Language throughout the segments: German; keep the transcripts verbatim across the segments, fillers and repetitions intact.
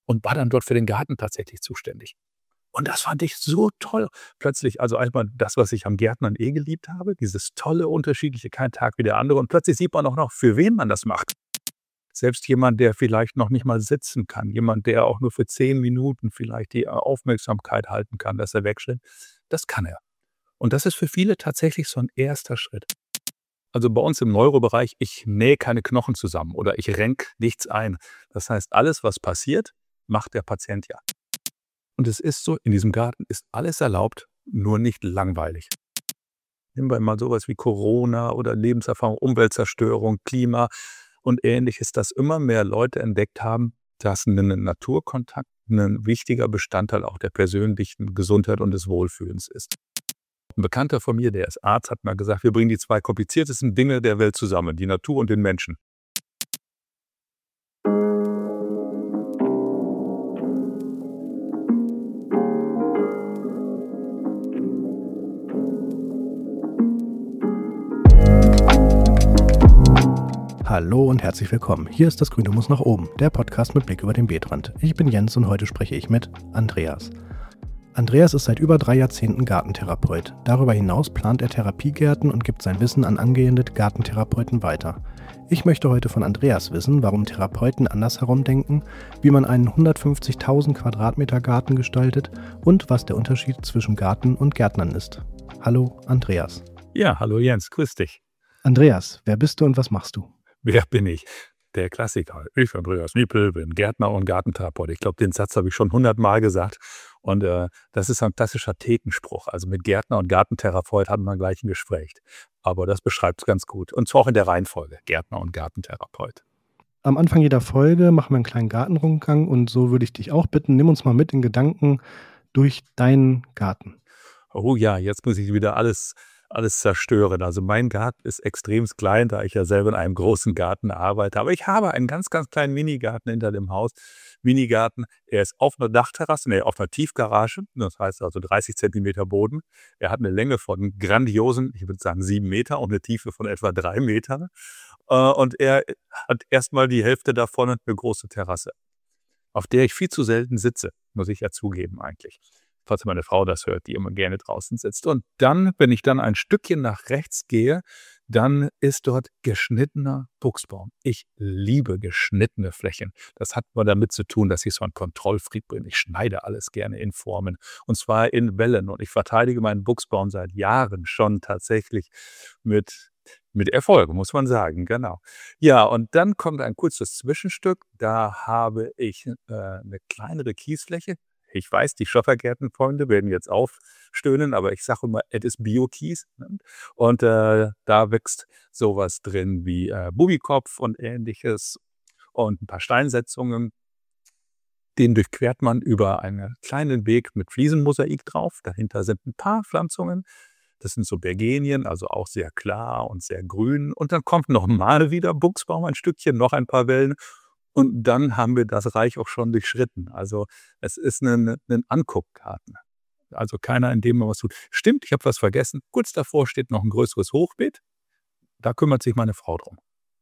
und war dann dort für den Garten tatsächlich zuständig. Und das fand ich so toll. Plötzlich, also einmal das, was ich am Gärtnern eh geliebt habe, dieses tolle, unterschiedliche, kein Tag wie der andere. Und plötzlich sieht man auch noch, für wen man das macht. Selbst jemand, der vielleicht noch nicht mal sitzen kann, jemand, der auch nur für zehn Minuten vielleicht die Aufmerksamkeit halten kann, dass er wegschläft, das kann er. Und das ist für viele tatsächlich so ein erster Schritt. Also bei uns im Neurobereich, ich nähe keine Knochen zusammen oder ich renke nichts ein. Das heißt, alles, was passiert, macht der Patient ja. Und es ist so, in diesem Garten ist alles erlaubt, nur nicht langweilig. Nehmen wir mal sowas wie Corona oder Lebenserfahrung, Umweltzerstörung, Klima und Ähnliches, dass immer mehr Leute entdeckt haben, dass ein Naturkontakt ein wichtiger Bestandteil auch der persönlichen Gesundheit und des Wohlfühlens ist. Ein Bekannter von mir, der ist Arzt, hat mal gesagt, wir bringen die zwei kompliziertesten Dinge der Welt zusammen, die Natur und den Menschen. Hallo und herzlich willkommen. Hier ist das Grüne muss nach oben, der Podcast mit Blick über den Beetrand. Ich bin Jens und heute spreche ich mit Andreas. Andreas ist seit über drei Jahrzehnten Gartentherapeut. Darüber hinaus plant er Therapiegärten und gibt sein Wissen an angehende Gartentherapeuten weiter. Ich möchte heute von Andreas wissen, warum Therapeuten andersherum denken, wie man einen hundertfünfzigtausend Quadratmeter Garten gestaltet und was der Unterschied zwischen Garten und Gärtnern ist. Hallo Andreas. Ja, hallo Jens, grüß dich. Andreas, wer bist du und was machst du? Wer bin ich? Der Klassiker. Ich, Andreas Niepel, bin Gärtner und Gartentherapeut. Ich glaube, den Satz habe ich schon hundertmal gesagt. Und äh, das ist ein klassischer Thekenspruch. Also mit Gärtner und Gartentherapeut hat man gleich ein Gespräch. Aber das beschreibt es ganz gut. Und zwar auch in der Reihenfolge, Gärtner und Gartentherapeut. Am Anfang jeder Folge machen wir einen kleinen Gartenrundgang und so würde ich dich auch bitten, nimm uns mal mit in Gedanken durch deinen Garten. Oh ja, jetzt muss ich wieder alles... alles zerstören. Also mein Garten ist extrem klein, da ich ja selber in einem großen Garten arbeite. Aber ich habe einen ganz, ganz kleinen Minigarten hinter dem Haus. Minigarten, er ist auf einer Dachterrasse, nee, auf einer Tiefgarage. Das heißt also dreißig Zentimeter Boden. Er hat eine Länge von grandiosen, ich würde sagen sieben Meter und eine Tiefe von etwa drei Meter. Und er hat erstmal die Hälfte davon eine große Terrasse, auf der ich viel zu selten sitze, muss ich ja zugeben eigentlich. Falls meine Frau das hört, die immer gerne draußen sitzt. Und dann, wenn ich dann ein Stückchen nach rechts gehe, dann ist dort geschnittener Buchsbaum. Ich liebe geschnittene Flächen. Das hat mal damit zu tun, dass ich so ein Kontrollfreak bin. Ich schneide alles gerne in Formen. Und zwar in Wellen. Und ich verteidige meinen Buchsbaum seit Jahren schon tatsächlich mit, mit Erfolg, muss man sagen. Genau. Ja, und dann kommt ein kurzes Zwischenstück. Da habe ich äh, eine kleinere Kiesfläche. Ich weiß, die Schottergärtenfreunde werden jetzt aufstöhnen, aber ich sage immer, es ist Bio-Kies. Ne? Und äh, da wächst sowas drin wie äh, Bubikopf und Ähnliches und ein paar Steinsetzungen. Den durchquert man über einen kleinen Weg mit Fliesenmosaik drauf. Dahinter sind ein paar Pflanzungen. Das sind so Bergenien, also auch sehr klar und sehr grün. Und dann kommt noch mal wieder Buchsbaum, ein Stückchen, noch ein paar Wellen. Und dann haben wir das Reich auch schon durchschritten. Also es ist ein, ein Anguckgarten. Also keiner, in dem man was tut. Stimmt, ich habe was vergessen. Kurz davor steht noch ein größeres Hochbeet. Da kümmert sich meine Frau drum.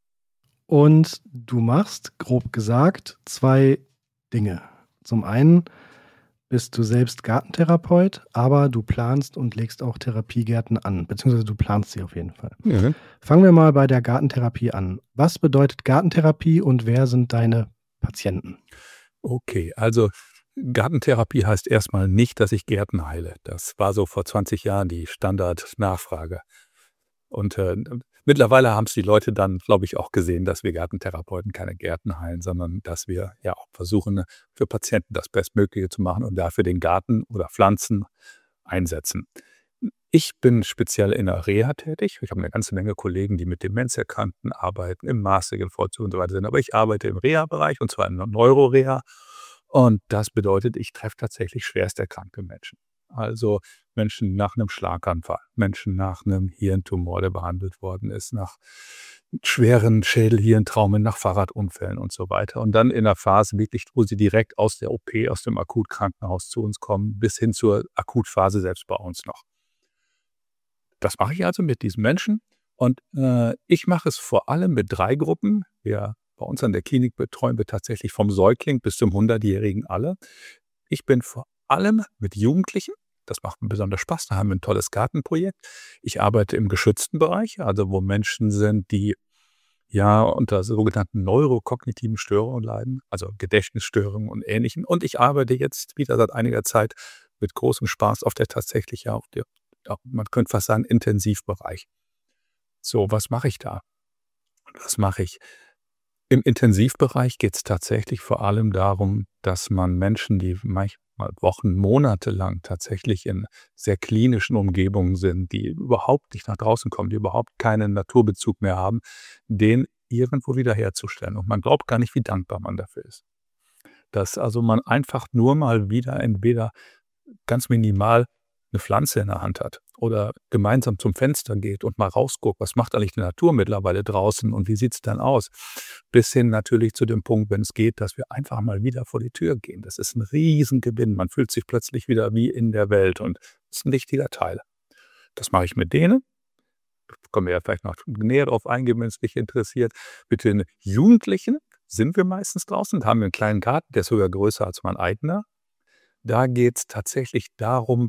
Und du machst, grob gesagt, zwei Dinge. Zum einen bist du selbst Gartentherapeut, aber du planst und legst auch Therapiegärten an, beziehungsweise du planst sie auf jeden Fall. Ja. Fangen wir mal bei der Gartentherapie an. Was bedeutet Gartentherapie und wer sind deine Patienten? Okay, also Gartentherapie heißt erstmal nicht, dass ich Gärten heile. Das war so vor zwanzig Jahren die Standardnachfrage. Und äh, mittlerweile haben es die Leute dann, glaube ich, auch gesehen, dass wir Gartentherapeuten keine Gärten heilen, sondern dass wir ja auch versuchen, für Patienten das Bestmögliche zu machen und dafür den Garten oder Pflanzen einsetzen. Ich bin speziell in der Reha tätig. Ich habe eine ganze Menge Kollegen, die mit Demenzerkrankten arbeiten, im maßigen Vollzug und so weiter sind. Aber ich arbeite im Reha-Bereich und zwar in der Neuroreha. Und das bedeutet, ich treffe tatsächlich schwerst erkrankte Menschen. Also Menschen nach einem Schlaganfall, Menschen nach einem Hirntumor, der behandelt worden ist, nach schweren Schädelhirntraumen, nach Fahrradunfällen und so weiter. Und dann in der Phase wirklich, wo sie direkt aus der O P, aus dem Akutkrankenhaus zu uns kommen, bis hin zur Akutphase selbst bei uns noch. Das mache ich also mit diesen Menschen. Und äh, ich mache es vor allem mit drei Gruppen. Wir Bei uns an der Klinik betreuen wir tatsächlich vom Säugling bis zum hundertjährigen alle. Ich bin vor allem mit Jugendlichen, das macht mir besonders Spaß, da haben wir ein tolles Gartenprojekt. Ich arbeite im geschützten Bereich, also wo Menschen sind, die ja unter sogenannten neurokognitiven Störungen leiden, also Gedächtnisstörungen und Ähnlichem. Und ich arbeite jetzt wieder seit einiger Zeit mit großem Spaß auf der tatsächlich ja auch der, ja, man könnte fast sagen, Intensivbereich. So, was mache ich da? Was mache ich? Im Intensivbereich geht es tatsächlich vor allem darum, dass man Menschen, die manchmal Wochen, Monate lang tatsächlich in sehr klinischen Umgebungen sind, die überhaupt nicht nach draußen kommen, die überhaupt keinen Naturbezug mehr haben, den irgendwo wiederherzustellen. Und man glaubt gar nicht, wie dankbar man dafür ist. Dass also man einfach nur mal wieder entweder ganz minimal eine Pflanze in der Hand hat oder gemeinsam zum Fenster geht und mal rausguckt, was macht eigentlich die Natur mittlerweile draußen und wie sieht es dann aus? Bis hin natürlich zu dem Punkt, wenn es geht, dass wir einfach mal wieder vor die Tür gehen. Das ist ein Riesengewinn. Man fühlt sich plötzlich wieder wie in der Welt und das ist ein wichtiger Teil. Das mache ich mit denen. Da können wir ja vielleicht noch näher drauf eingehen, wenn es dich interessiert. Mit den Jugendlichen sind wir meistens draußen. Da haben wir einen kleinen Garten, der ist sogar größer als mein eigener. Da geht es tatsächlich darum,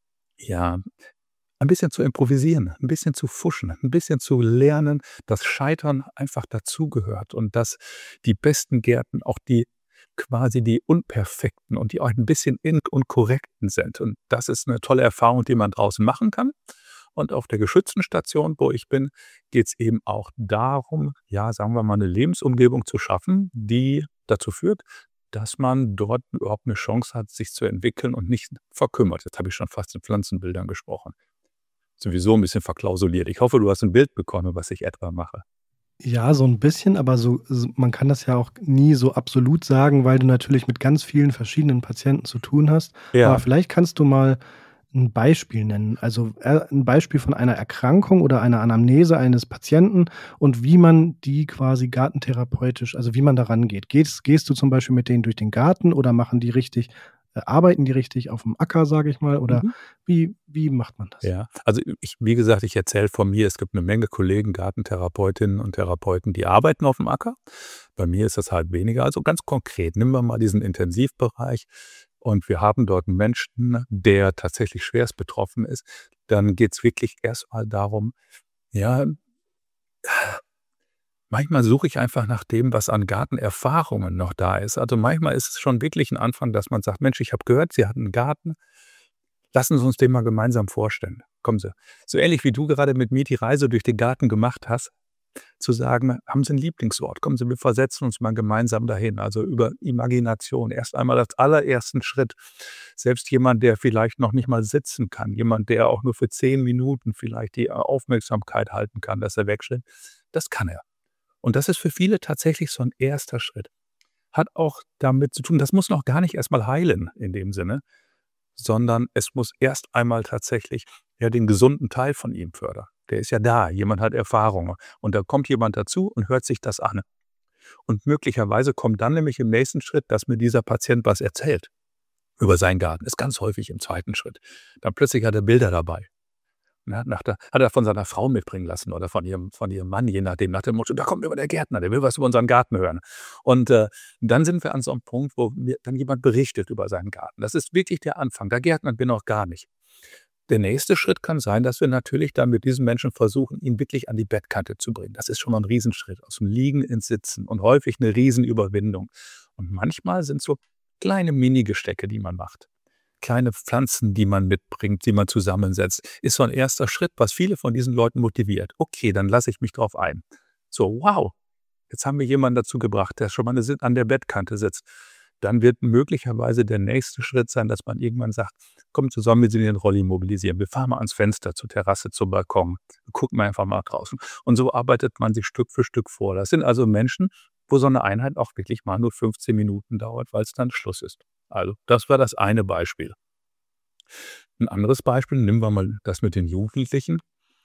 ja, ein bisschen zu improvisieren, ein bisschen zu fuschen, ein bisschen zu lernen, dass Scheitern einfach dazugehört und dass die besten Gärten auch die quasi die unperfekten und die auch ein bisschen in unkorrekten sind. Und das ist eine tolle Erfahrung, die man draußen machen kann. Und auf der geschützten Station, wo ich bin, geht es eben auch darum, ja, sagen wir mal, eine Lebensumgebung zu schaffen, die dazu führt, dass man dort überhaupt eine Chance hat, sich zu entwickeln und nicht verkümmert. Jetzt habe ich schon fast in Pflanzenbildern gesprochen. Sowieso ein bisschen verklausuliert. Ich hoffe, du hast ein Bild bekommen, was ich etwa mache. Ja, so ein bisschen, aber so so man kann das ja auch nie so absolut sagen, weil du natürlich mit ganz vielen verschiedenen Patienten zu tun hast. Ja. Aber vielleicht kannst du mal ein Beispiel nennen, also, äh, 'n Beispiel von einer Erkrankung oder einer Anamnese eines Patienten und wie man die quasi gartentherapeutisch, also, wie man da rangeht. Gehst gehst du zum Beispiel mit denen durch den Garten oder machen die richtig äh, arbeiten die richtig auf dem Acker, sage ich mal, oder Mhm. wie wie macht man das? Ja, also ich wie gesagt, ich erzähle von mir, es gibt eine Menge Kollegen, Gartentherapeutinnen und Therapeuten, die arbeiten auf dem Acker. Bei mir ist das halt weniger. Also ganz konkret, nehmen wir mal diesen Intensivbereich und wir haben dort einen Menschen, der tatsächlich schwerst betroffen ist. Dann geht es wirklich erst mal darum, ja, manchmal suche ich einfach nach dem, was an Gartenerfahrungen noch da ist. Also manchmal ist es schon wirklich ein Anfang, dass man sagt: „Mensch, ich habe gehört, Sie hatten einen Garten. Lassen Sie uns den mal gemeinsam vorstellen. Kommen Sie.“ So ähnlich wie du gerade mit mir die Reise durch den Garten gemacht hast, zu sagen: „Haben Sie 'n Lieblingsort? Kommen Sie, wir versetzen uns mal gemeinsam dahin.“ Also, über Imagination. Erst einmal als allerersten Schritt. Selbst jemand, der vielleicht noch nicht mal sitzen kann, jemand, der auch nur für zehn Minuten vielleicht die Aufmerksamkeit halten kann, dass er wegschwimmt, das kann er. Und das ist für viele tatsächlich so ein erster Schritt. Hat auch damit zu tun, das muss noch gar nicht erst mal heilen in dem Sinne, sondern es muss erst einmal tatsächlich, ja, den gesunden Teil von ihm fördern. Der ist ja da, jemand hat Erfahrung und da kommt jemand dazu und hört sich das an. Und möglicherweise kommt dann nämlich im nächsten Schritt, dass mir dieser Patient was erzählt über seinen Garten. Ist ganz häufig im zweiten Schritt. Dann plötzlich hat er Bilder dabei. Und hat nach der hat er von seiner Frau mitbringen lassen oder von ihrem von ihrem Mann, je nachdem, nach dem Motto: „Da kommt immer der Gärtner, der will was über unseren Garten hören.“ Und, äh, dann sind wir an so einem Punkt, wo mir dann jemand berichtet über seinen Garten. Das ist wirklich der Anfang. Da gärtnern wir noch gar nicht. Der nächste Schritt kann sein, dass wir natürlich dann mit diesem Menschen versuchen, ihn wirklich an die Bettkante zu bringen. Das ist schon mal ein Riesenschritt, aus dem Liegen ins Sitzen und häufig eine Riesenüberwindung. Und manchmal sind so kleine Mini-Gestecke, die man macht. Kleine Pflanzen, die man mitbringt, die man zusammensetzt, ist so ein erster Schritt, was viele von diesen Leuten motiviert. Okay, dann lasse ich mich drauf ein. So, wow, jetzt haben wir jemanden dazu gebracht, der schon mal eine an der Bettkante sitzt. Dann wird möglicherweise der nächste Schritt sein, dass man irgendwann sagt: „Komm zusammen, wir sind den Rolli mobilisieren. Wir fahren mal ans Fenster, zur Terrasse, zum Balkon. Gucken wir einfach mal draußen.“ Und so arbeitet man sich Stück für Stück vor. Das sind also Menschen, wo so eine Einheit auch wirklich mal nur fünfzehn Minuten dauert, weil es dann Schluss ist. Also, das war das eine Beispiel. Ein anderes Beispiel, nehmen wir mal das mit den Jugendlichen.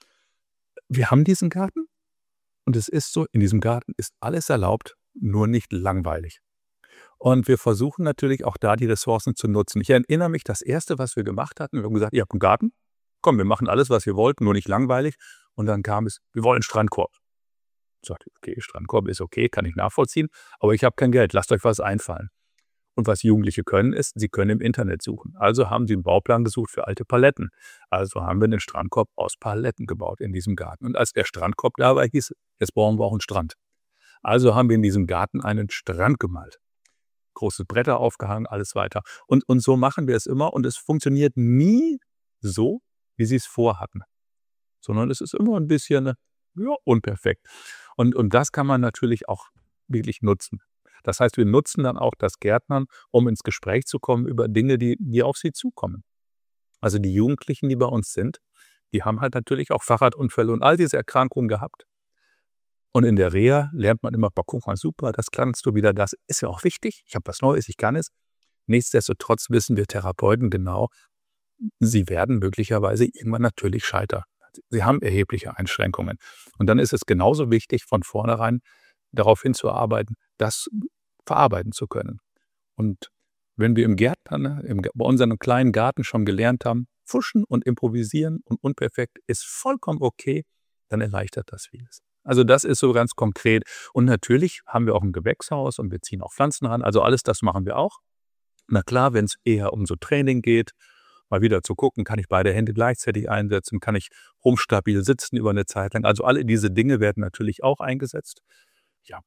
Wir haben diesen Garten und es ist so, in diesem Garten ist alles erlaubt, nur nicht langweilig. Und wir versuchen natürlich auch da die Ressourcen zu nutzen. Ich erinnere mich, das erste, was wir gemacht hatten, wir haben gesagt: „Ihr habt einen Garten? Komm, wir machen alles, was ihr wollt, nur nicht langweilig.“ Und dann kam es: „Wir wollen 'n Strandkorb.“ Sagt, okay, Strandkorb ist okay, kann ich nachvollziehen, aber ich habe kein Geld, lasst euch was einfallen. Und was Jugendliche können, ist, sie können im Internet suchen. Also haben sie einen Bauplan gesucht für alte Paletten. Also haben wir einen Strandkorb aus Paletten gebaut in diesem Garten. Und als der Strandkorb da war, hieß es, jetzt brauchen wir auch einen Strand. Also haben wir in diesem Garten einen Strand gemalt. Große Bretter aufgehangen, alles weiter. Und, und so machen wir es immer. Und es funktioniert nie so, wie sie es vorhatten. Sondern es ist immer ein bisschen ja, unperfekt. Und, und das kann man natürlich auch wirklich nutzen. Das heißt, wir nutzen dann auch das Gärtnern, um ins Gespräch zu kommen über Dinge, die, die auf sie zukommen. Also die Jugendlichen, die bei uns sind, die haben halt natürlich auch Fahrradunfälle und all diese Erkrankungen gehabt. Und in der Reha lernt man immer, guck mal, super, das kannst du wieder, das ist ja auch wichtig, ich habe was Neues, ich kann es. Nichtsdestotrotz wissen wir Therapeuten genau, sie werden möglicherweise irgendwann natürlich scheitern. Sie haben erhebliche Einschränkungen. Und dann ist es genauso wichtig, von vornherein darauf hinzuarbeiten, das verarbeiten zu können. Und wenn wir im Gärtnern, im, bei unserem kleinen Garten schon gelernt haben, fuschen und improvisieren und unperfekt ist vollkommen okay, dann erleichtert das vieles. Also das ist so ganz konkret. Und natürlich haben wir auch ein Gewächshaus und wir ziehen auch Pflanzen ran. Also alles das machen wir auch. Na klar, wenn es eher um so Training geht, mal wieder zu gucken, kann ich beide Hände gleichzeitig einsetzen, kann ich rumstabil sitzen über eine Zeit lang. Also alle diese Dinge werden natürlich auch eingesetzt. Ja,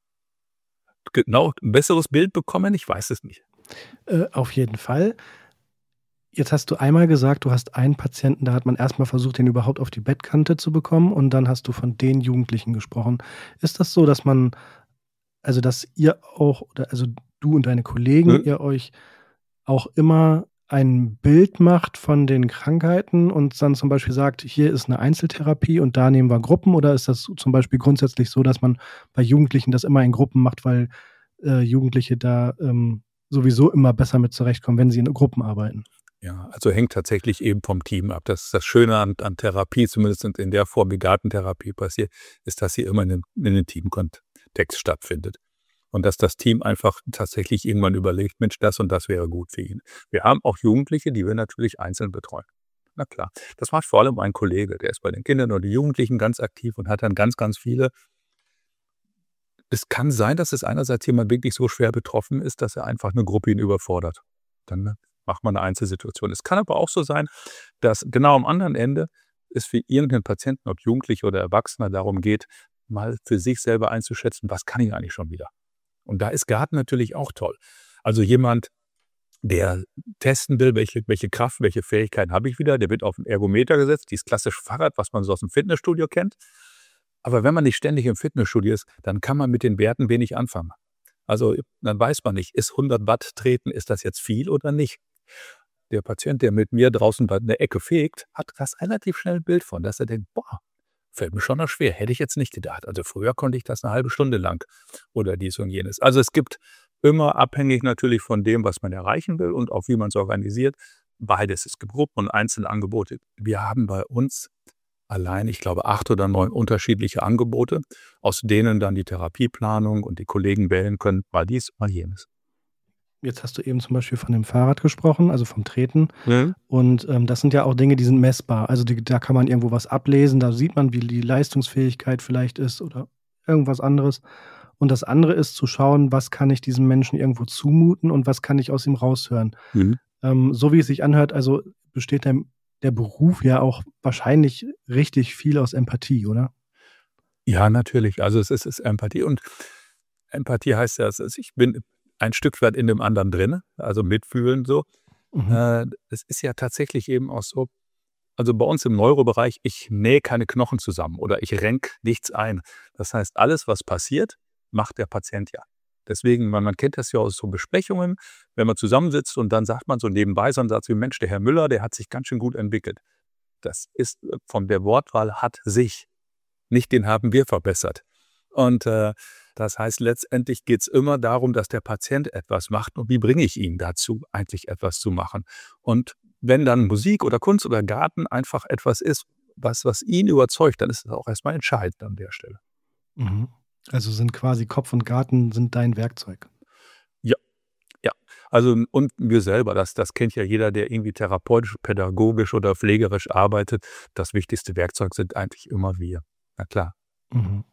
genau, ein besseres Bild bekommen, ich weiß es nicht. Äh, auf jeden Fall. Jetzt hast du einmal gesagt, du hast einen Patienten, da hat man erstmal versucht, den überhaupt auf die Bettkante zu bekommen und dann hast du von den Jugendlichen gesprochen. Ist das so, dass man, also dass ihr auch, oder also du und deine Kollegen, Hm? ihr euch auch immer ein Bild macht von den Krankheiten und dann zum Beispiel sagt, hier ist eine Einzeltherapie und da nehmen wir Gruppen, oder ist das zum Beispiel grundsätzlich so, dass man bei Jugendlichen das immer in Gruppen macht, weil äh, Jugendliche da ähm, sowieso immer besser mit zurechtkommen, wenn sie in Gruppen arbeiten? Ja, also hängt tatsächlich eben vom Team ab. Das ist das Schöne an, an Therapie, zumindest in der Form, wie Gartentherapie passiert, ist, dass sie immer in einem, in einem Teamkontext stattfindet. Und dass das Team einfach tatsächlich irgendwann überlegt, Mensch, das und das wäre gut für ihn. Wir haben auch Jugendliche, die wir natürlich einzeln betreuen. Na klar, das macht vor allem ein Kollege, der ist bei den Kindern und den Jugendlichen ganz aktiv und hat dann ganz, ganz viele. Es kann sein, dass es einerseits jemand wirklich so schwer betroffen ist, dass er einfach eine Gruppe ihn überfordert. Dann macht man eine Einzelsituation. Es kann aber auch so sein, dass genau am anderen Ende es für irgendeinen Patienten, ob Jugendlicher oder Erwachsener, darum geht, mal für sich selber einzuschätzen, was kann ich eigentlich schon wieder? Und da ist Garten natürlich auch toll. Also jemand, der testen will, welche, welche Kraft, welche Fähigkeiten habe ich wieder, der wird auf den Ergometer gesetzt, dieses klassische Fahrrad, was man so aus dem Fitnessstudio kennt. Aber wenn man nicht ständig im Fitnessstudio ist, dann kann man mit den Werten wenig anfangen. Also dann weiß man nicht, ist hundert Watt treten, ist das jetzt viel oder nicht? Der Patient, der mit mir draußen bei der Ecke fegt, hat das relativ schnell ein Bild von, dass er denkt, boah, fällt mir schon noch schwer, hätte ich jetzt nicht gedacht. Also früher konnte ich das eine halbe Stunde lang oder dies und jenes. Also es gibt immer, abhängig natürlich von dem, was man erreichen will und auch wie man es organisiert, beides. Es gibt Gruppen und einzelne Angebote. Wir haben bei uns allein, ich glaube, acht oder neun unterschiedliche Angebote, aus denen dann die Therapieplanung und die Kollegen wählen können, mal dies, mal jenes. Jetzt hast du eben zum Beispiel von dem Fahrrad gesprochen, also vom Treten. Mhm. Und ähm, das sind ja auch Dinge, die sind messbar. Also die, da kann man irgendwo was ablesen, da sieht man, wie die Leistungsfähigkeit vielleicht ist oder irgendwas anderes. Und das andere ist zu schauen, was kann ich diesem Menschen irgendwo zumuten und was kann ich aus ihm raushören. Mhm. Ähm, so wie es sich anhört, also besteht der, der Beruf ja auch wahrscheinlich richtig viel aus Empathie, oder? Ja, natürlich. Also es ist, es ist Empathie und Empathie heißt ja, es ist, ich bin ein Stück weit in dem anderen drin, also mitfühlen so. Mhm. Äh, es ist ja tatsächlich eben auch so, also bei uns im Neurobereich, ich nähe keine Knochen zusammen oder ich renke nichts ein. Das heißt, alles, was passiert, macht der Patient ja. Deswegen, man, man kennt das ja aus so Besprechungen, wenn man zusammensitzt und dann sagt man so nebenbei so einen Satz wie, Mensch, der Herr Müller, der hat sich ganz schön gut entwickelt. Das ist von der Wortwahl hat sich, nicht den haben wir verbessert. Und äh, das heißt, letztendlich geht es immer darum, dass der Patient etwas macht und wie bringe ich ihn dazu, eigentlich etwas zu machen. Und wenn dann Musik oder Kunst oder Garten einfach etwas ist, was, was ihn überzeugt, dann ist es auch erstmal entscheidend an der Stelle. Mhm. Also sind quasi Kopf und Garten sind dein Werkzeug. Ja, ja. Also und wir selber, das, das kennt ja jeder, der irgendwie therapeutisch, pädagogisch oder pflegerisch arbeitet. Das wichtigste Werkzeug sind eigentlich immer wir. Na klar. Mhm.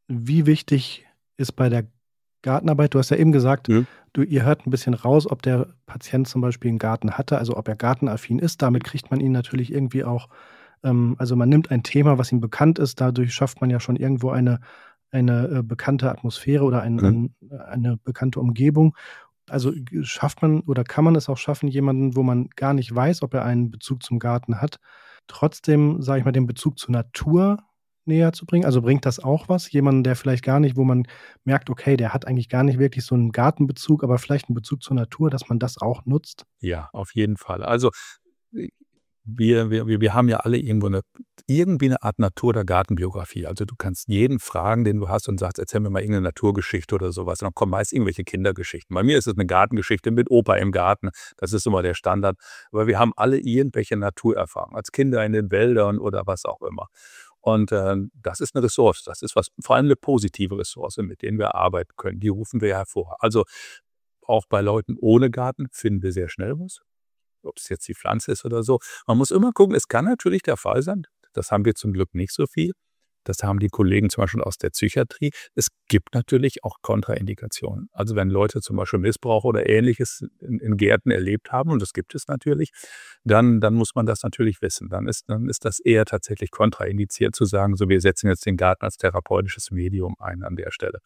wie wichtig ist bei der Gartenarbeit, du hast ja eben gesagt, Mhm. du, ihr hört ein bisschen raus, ob der Patient zum Beispiel einen Garten hatte, also ob er gartenaffin ist. Damit kriegt man ihn natürlich irgendwie auch, ähm, also man nimmt ein Thema, was ihm bekannt ist, dadurch schafft man ja schon irgendwo eine, eine äh, bekannte Atmosphäre oder ein, Mhm. ein, eine bekannte Umgebung. Also g- schafft man oder kann man es auch schaffen, jemanden, wo man gar nicht weiß, ob er einen Bezug zum Garten hat, trotzdem, sage ich mal, den Bezug zur Natur näher zu bringen? Also bringt das auch was? Jemanden, der vielleicht gar nicht, wo man merkt, okay, der hat eigentlich gar nicht wirklich so einen Gartenbezug, aber vielleicht einen Bezug zur Natur, dass man das auch nutzt? Ja, auf jeden Fall. Also, äh, wir wir wir wir haben ja alle irgendwo 'ne irgendwie 'ne Art Natur oder Gartenbiografie. Also, du kannst jeden fragen, den du hast und sagst: „Erzähl mir mal irgend 'ne Naturgeschichte oder so was." Und dann kommen meist irgendwelche Kindergeschichten. Bei mir ist es 'ne Gartengeschichte mit Opa im Garten. Das ist immer der Standard. Aber wir haben alle irgendwelche Naturerfahrungen als Kinder in den Wäldern oder was auch immer. Und, ähm, das ist 'ne Ressource. Das ist was vor allem 'ne positive Ressource, mit denen wir arbeiten können. Die rufen wir hervor. Also, auch bei Leuten ohne Garten finden wir sehr schnell was. Ob es jetzt die Pflanze ist oder so. Man muss immer gucken, es kann natürlich der Fall sein, das haben wir zum Glück nicht so viel. Das haben die Kollegen zum Beispiel aus der Psychiatrie. Es gibt natürlich auch Kontraindikationen. Also, wenn Leute zum Beispiel Missbrauch oder Ähnliches in in Gärten erlebt haben, und das gibt es natürlich, dann dann muss man das natürlich wissen. Dann ist dann ist das eher tatsächlich kontraindiziert zu sagen: „So, wir setzen jetzt den Garten als therapeutisches Medium ein an der Stelle."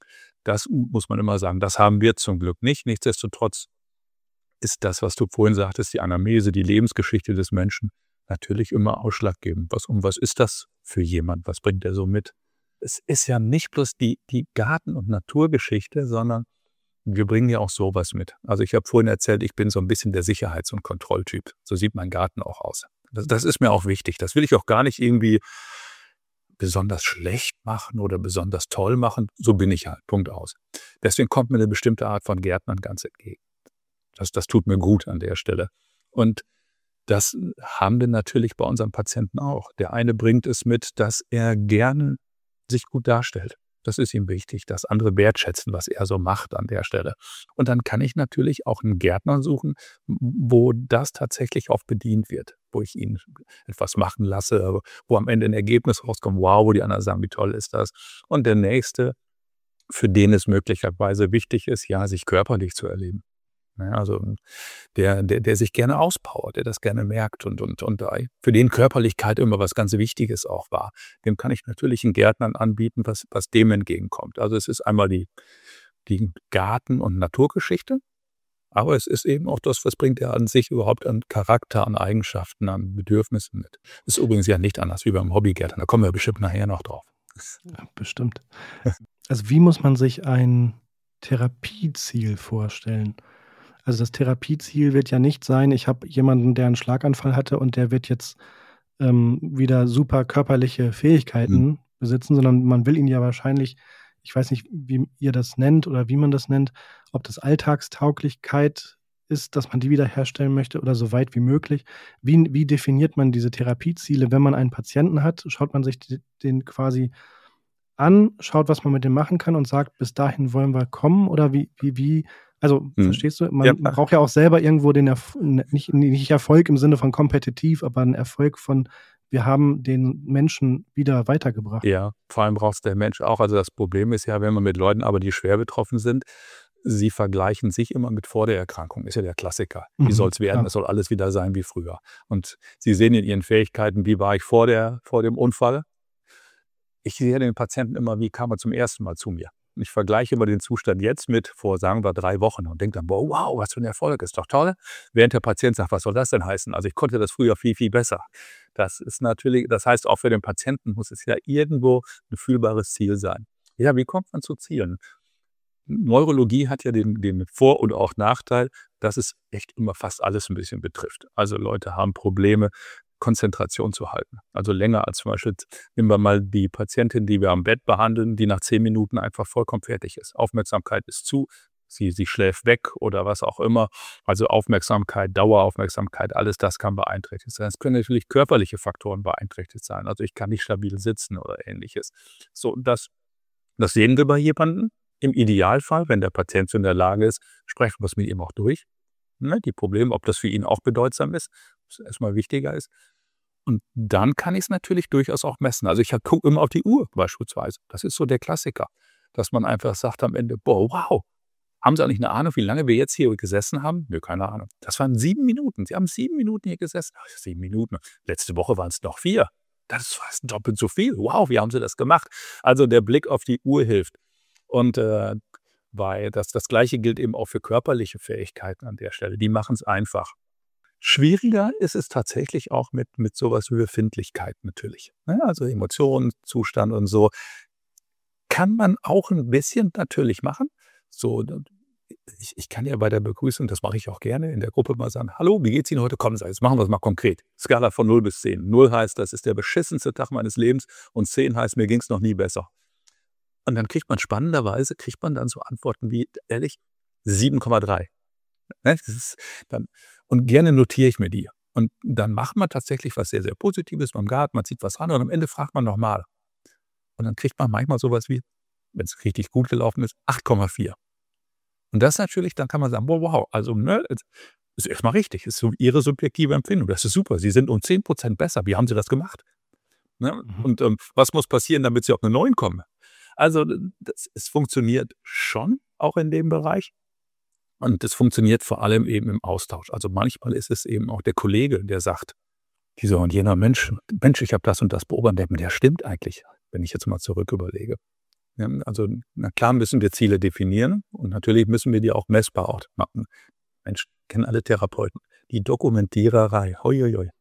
Das muss man immer sagen. Das haben wir zum Glück nicht. Nichtsdestotrotz ist das, was du vorhin sagtest, die Anamnese, die Lebensgeschichte des Menschen, natürlich immer ausschlaggebend. Was um was ist das für jemand? Was bringt er so mit? Es ist ja nicht bloß die die Garten und Naturgeschichte, sondern wir bringen ja auch so was mit. Also, ich habe vorhin erzählt, ich bin so 'n bisschen der Sicherheits und Kontrolltyp. So sieht mein Garten auch aus. Das das ist mir auch wichtig. Das will ich auch gar nicht irgendwie besonders schlecht machen oder besonders toll machen. So bin ich halt, Punkt aus. Deswegen kommt mir 'ne bestimmte Art von Gärtnern ganz entgegen. Das das tut mir gut an der Stelle. Und das haben wir natürlich bei unserem Patienten auch. Der eine bringt es mit, dass er gerne sich gut darstellt. Das ist ihm wichtig, dass andere wertschätzen, was er so macht an der Stelle. Und dann kann ich natürlich auch 'n Gärtner suchen, w wo das tatsächlich auch bedient wird, wo ich ihn etwas machen lasse, wo am Ende 'n Ergebnis rauskommt: „Wow", wo die anderen sagen: „Wie toll ist das?" Und der Nächste, für den es möglicherweise wichtig ist, ja, sich körperlich zu erleben. Ne, also, der der der sich gerne auspowert, der das gerne merkt und und und da für den Körperlichkeit immer was ganz Wichtiges auch war. Dem kann ich natürlich 'n Gärtnern anbieten, was was dem entgegenkommt. Also, es ist einmal die die Garten und Naturgeschichte, aber es ist eben auch das, was bringt er an sich überhaupt an Charakter, an Eigenschaften, an Bedürfnissen mit. Ist übrigens ja nicht anders wie beim Hobbygärtner, da kommen wir bestimmt nachher noch drauf. Ja, bestimmt. Also, wie muss man sich ein Therapieziel vorstellen? Also, das Therapieziel wird ja nicht sein, ich habe jemanden, der 'n Schlaganfall hatte und der wird jetzt, ähm, wieder super körperliche Mhm. Fähigkeiten besitzen, sondern man will ihn ja wahrscheinlich, ich weiß nicht, wie ihr das nennt oder wie man das nennt, ob das Alltagstauglichkeit ist, dass man die wiederherstellen möchte oder so weit wie möglich. Wie wie definiert man diese Therapieziele, wenn man einen Patienten hat? Schaut man sich d den quasi an, schaut, was man mit dem machen kann und sagt: „Bis dahin wollen wir kommen", oder wie wie wie also, Mhm. verstehst du? Ja. Man man braucht ja auch selber irgendwo den Erf n nicht nicht Erfolg im Sinne von kompetitiv, aber 'n Erfolg von: Wir haben den Menschen wieder weitergebracht. Ja, vor allem braucht's der Mensch auch. Also, das Problem ist ja, wenn man mit Leuten arbeitet, die schwer betroffen sind, sie vergleichen sich immer mit vor der Erkrankung. Ist ja der Klassiker. Wie Mhm, soll's werden? klar. Es soll alles wieder sein wie früher. Und sie sehen in ihren Fähigkeiten, wie war ich vor der vor dem Unfall? Ich sehe den Patienten immer, wie kam er zum ersten Mal zu mir? Und ich vergleiche immer den Zustand jetzt mit vor, sagen wir, drei Wochen und denke dann: „Boah, wow, was für 'n Erfolg, ist doch toll." Während der Patient sagt: „Was soll das denn heißen? Also, ich konnte das früher viel, viel besser." Das ist natürlich das heißt, auch für den Patienten muss es ja irgendwo 'n fühlbares Ziel sein. Ja, wie kommt man zu Zielen? Neurologie hat ja den den Vor und auch Nachteil, dass es echt immer fast alles 'n bisschen betrifft. Also, Leute haben Probleme, Konzentration zu halten. Also, länger als zum Beispiel nehmen wir mal die Patientin, die wir am Bett behandeln, die nach zehn Minuten einfach vollkommen fertig ist. Aufmerksamkeit ist zu, sie sie schläft weg oder was auch immer. Also, Aufmerksamkeit, Daueraufmerksamkeit, alles das kann beeinträchtigt sein. Es können natürlich körperliche Faktoren beeinträchtigt sein. Also, ich kann nicht stabil sitzen oder Ähnliches. So, das das sehen wir bei jemandem. Im Idealfall, wenn der Patient so in der Lage ist, sprechen wir's mit ihm auch durch, ne? Die Probleme, ob das für ihn auch bedeutsam ist, was erst mal wichtiger ist. Und dann kann ich es natürlich durchaus auch messen. Also, ich gucke immer auf die Uhr beispielsweise. Das ist so der Klassiker, dass man einfach sagt am Ende: „Boah, wow, haben Sie eigentlich eine Ahnung, wie lange wir jetzt hier gesessen haben?“ „Nö, keine Ahnung.“ „Das waren sieben Minuten. Sie haben sieben Minuten hier gesessen.“ „Ach, sieben Minuten. Letzte Woche waren es noch vier. Das ist fast doppelt so viel. Wow, wie haben Sie das gemacht?“ Also, der Blick auf die Uhr hilft. Und, äh, weil das das Gleiche gilt eben auch für körperliche Fähigkeiten an der Stelle. Die machen es einfach. Schwieriger ist es tatsächlich auch mit mit so wie Befindlichkeit natürlich, ne? Also, Emotionen, Zustand und so. Kann man auch ein bisschen natürlich machen. So, d ich ich kann ja bei der Begrüßung, das mache ich auch gerne, in der Gruppe mal sagen: „Hallo, wie geht's Ihnen heute? Kommen Sie, jetzt machen wir's mal konkret.“ Skala von null bis zehn. null heißt, das ist der beschissenste Tag meines Lebens und zehn heißt, mir ging's noch nie besser. Und dann kriegt man spannenderweise kriegt man dann so Antworten wie, ehrlich, sieben Komma drei. Ne, das ist dann und gerne notiere ich mir die. Und dann macht man tatsächlich was sehr, sehr Positives beim Garten. Man zieht was ran und am Ende fragt man noch mal. Und dann kriegt man manchmal so was wie, wenn's richtig gut gelaufen ist, acht Komma vier. Und das natürlich, dann kann man sagen: „Wow, wow, also, ne, es ist erst mal richtig. Ist so Ihre subjektive Empfindung. Das ist super. Sie sind um zehn Prozent besser. Wie haben Sie das gemacht?“ Ne? Mhm. Und, ähm, was muss passieren, damit Sie auf 'ne neun kommen? Also, d das es funktioniert schon auch in dem Bereich. Und es funktioniert vor allem eben im Austausch. Also, manchmal ist es eben auch der Kollege, der sagt: „Dieser und jener Mensch Mensch, ich habe das und das beobachtet.“ Denke mir: „Der stimmt eigentlich“, wenn ich jetzt mal zurück überlege. Ja, also, na klar müssen wir Ziele definieren und natürlich müssen wir die auch messbar auch machen. Mensch, kennen alle Therapeuten. Die Dokumentiererei, hoi, hoi, hoi.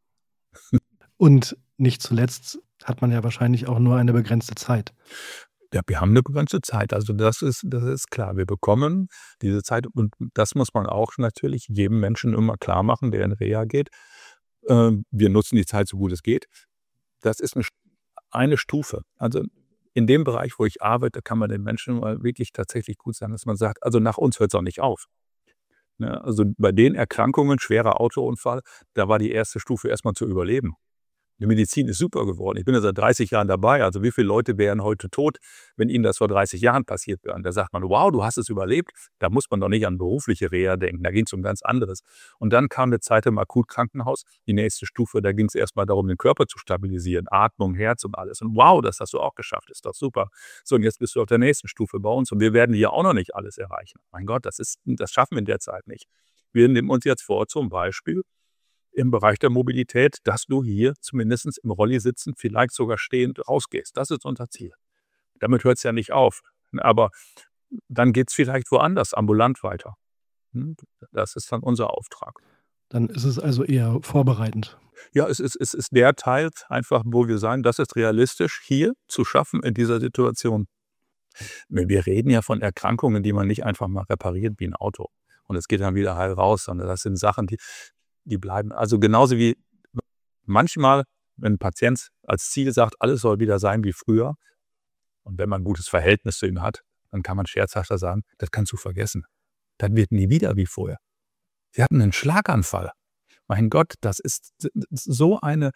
Und nicht zuletzt hat man ja wahrscheinlich auch nur eine begrenzte Zeit. Ja, wir haben 'ne begrenzte Zeit. Also, das ist das ist klar. Wir bekommen diese Zeit und das muss man auch natürlich jedem Menschen immer klarmachen, der in Reha geht. Ähm, wir nutzen die Zeit so gut es geht. Das ist 'ne st eine Stufe. Also, in dem Bereich, wo ich arbeite, kann man den Menschen mal wirklich tatsächlich gut sagen, dass man sagt: „Also, nach uns hört's auch nicht auf.“ Ne? Also, bei den Erkrankungen, schwerer Autounfall, da war die erste Stufe erst mal zu überleben. Die Medizin ist super geworden. Ich bin ja seit dreißig Jahren dabei. Also, wie viele Leute wären heute tot, wenn ihnen das vor dreißig Jahren passiert wäre? Und da sagt man: „Wow, du hast es überlebt.“ Da muss man doch nicht an berufliche Reha denken. Da ging's um ganz anderes. Und dann kam 'ne Zeit im Akutkrankenhaus. Die nächste Stufe, da ging's erst mal darum, den Körper zu stabilisieren, Atmung, Herz und alles. Und wow, das hast du auch geschafft. Ist doch super. So, und jetzt bist du auf der nächsten Stufe bei uns und wir werden hier auch noch nicht alles erreichen. Mein Gott, das ist das schaffen wir in der Zeit nicht. Wir nehmen uns jetzt vor, zum Beispiel im Bereich der Mobilität, dass du hier zumindest im Rolli sitzend, vielleicht sogar stehend rausgehst. Das ist unser Ziel. Damit hört's ja nicht auf. Aber dann geht's vielleicht woanders ambulant weiter. Hm, das ist dann unser Auftrag. Dann ist es also eher vorbereitend. Ja, es ist es ist der Teil einfach, wo wir sagen, das ist realistisch hier zu schaffen in dieser Situation. Wir wir reden ja von Erkrankungen, die man nicht einfach mal repariert wie 'n Auto. Und es geht dann wieder heil raus, sondern das sind Sachen, die die bleiben. Also, genauso wie manchmal, wenn 'n Patient als Ziel sagt, alles soll wieder sein wie früher und wenn man 'n gutes Verhältnis zu ihm hat, dann kann man scherzhafter sagen: „Das kannst du vergessen. Das wird nie wieder wie vorher. Sie hatten 'nen Schlaganfall. Mein Gott, das ist s s so eine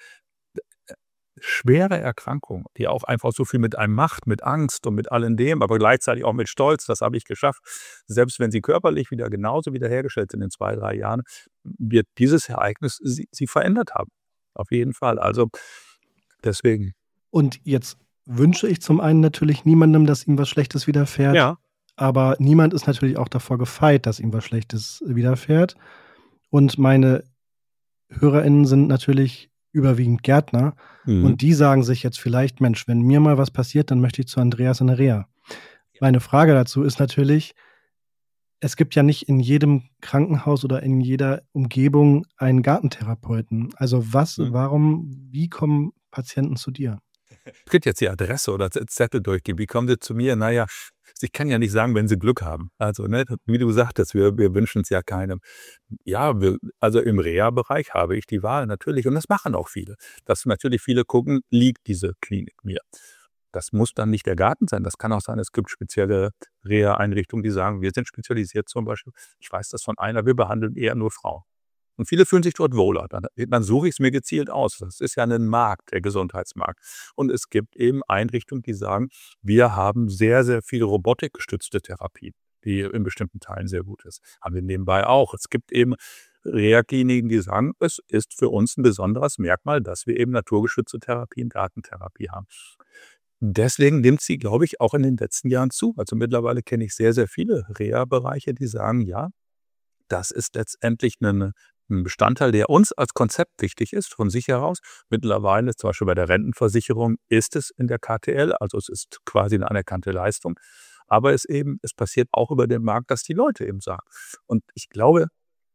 schwere Erkrankung, die auch einfach so viel mit einem macht, mit Angst und mit allem dem, aber gleichzeitig auch mit Stolz. Das habe ich geschafft. Selbst wenn Sie körperlich wieder genauso wiederhergestellt sind in zwei, drei Jahren, wird dieses Ereignis Sie Sie verändert haben. Auf jeden Fall. Also, deswegen. Und jetzt wünsche ich zum einen natürlich niemandem, dass ihm was Schlechtes widerfährt, Ja. aber niemand ist natürlich auch davor gefeit, dass ihm was Schlechtes widerfährt. Und meine HörerInnen sind natürlich überwiegend Gärtner Mhm. und die sagen sich jetzt vielleicht: „Mensch, wenn mir mal was passiert, dann möchte ich zu Andreas in 'ne Reha.“ Meine Frage dazu ist natürlich: Es gibt ja nicht in jedem Krankenhaus oder in jeder Umgebung einen Gartentherapeuten. Also, was Mhm. warum wie kommen Patienten zu dir? Ich könnte jetzt die Adresse oder Z Zettel durchgeben. Wie kommen Sie zu mir? Na ja, ich kann ja nicht sagen, wenn Sie Glück haben. Also, ne, wie du sagtest, wir wir wünschen's ja keinem. Ja, wir also, im Reha-Bereich habe ich die Wahl natürlich und das machen auch viele. Dass natürlich viele gucken, liegt diese Klinik mir? Das muss dann nicht der Garten sein. Das kann auch sein, es gibt spezielle Reha-Einrichtungen, die sagen: „Wir sind spezialisiert“, zum Beispiel. Ich weiß das von einer, wir behandeln eher nur Frauen. Und viele fühlen sich dort wohler. Dann dann suche ich's mir gezielt aus. Das ist ja 'nen Markt, der Gesundheitsmarkt. Und es gibt eben Einrichtungen, die sagen: „Wir haben sehr, sehr viel robotikgestützte Therapie, die in bestimmten Teilen sehr gut ist.“ Haben wir nebenbei auch. Es gibt eben Reha-Kliniken, die sagen, es ist für uns ein besonderes Merkmal, dass wir eben naturgeschützte Therapie und Gartentherapie haben. Deswegen nimmt sie, glaube ich, auch in den letzten Jahren zu. Also mittlerweile kenne ich sehr, sehr viele Reha-Bereiche, die sagen, ja, das ist letztendlich 'nen 'n Bestandteil, der uns als Konzept wichtig ist, von sich heraus. Mittlerweile, zum Beispiel bei der Rentenversicherung, ist es in der K T L, also es ist quasi eine anerkannte Leistung. Aber es eben es passiert auch über den Markt, dass die Leute eben sagen. Und ich glaube,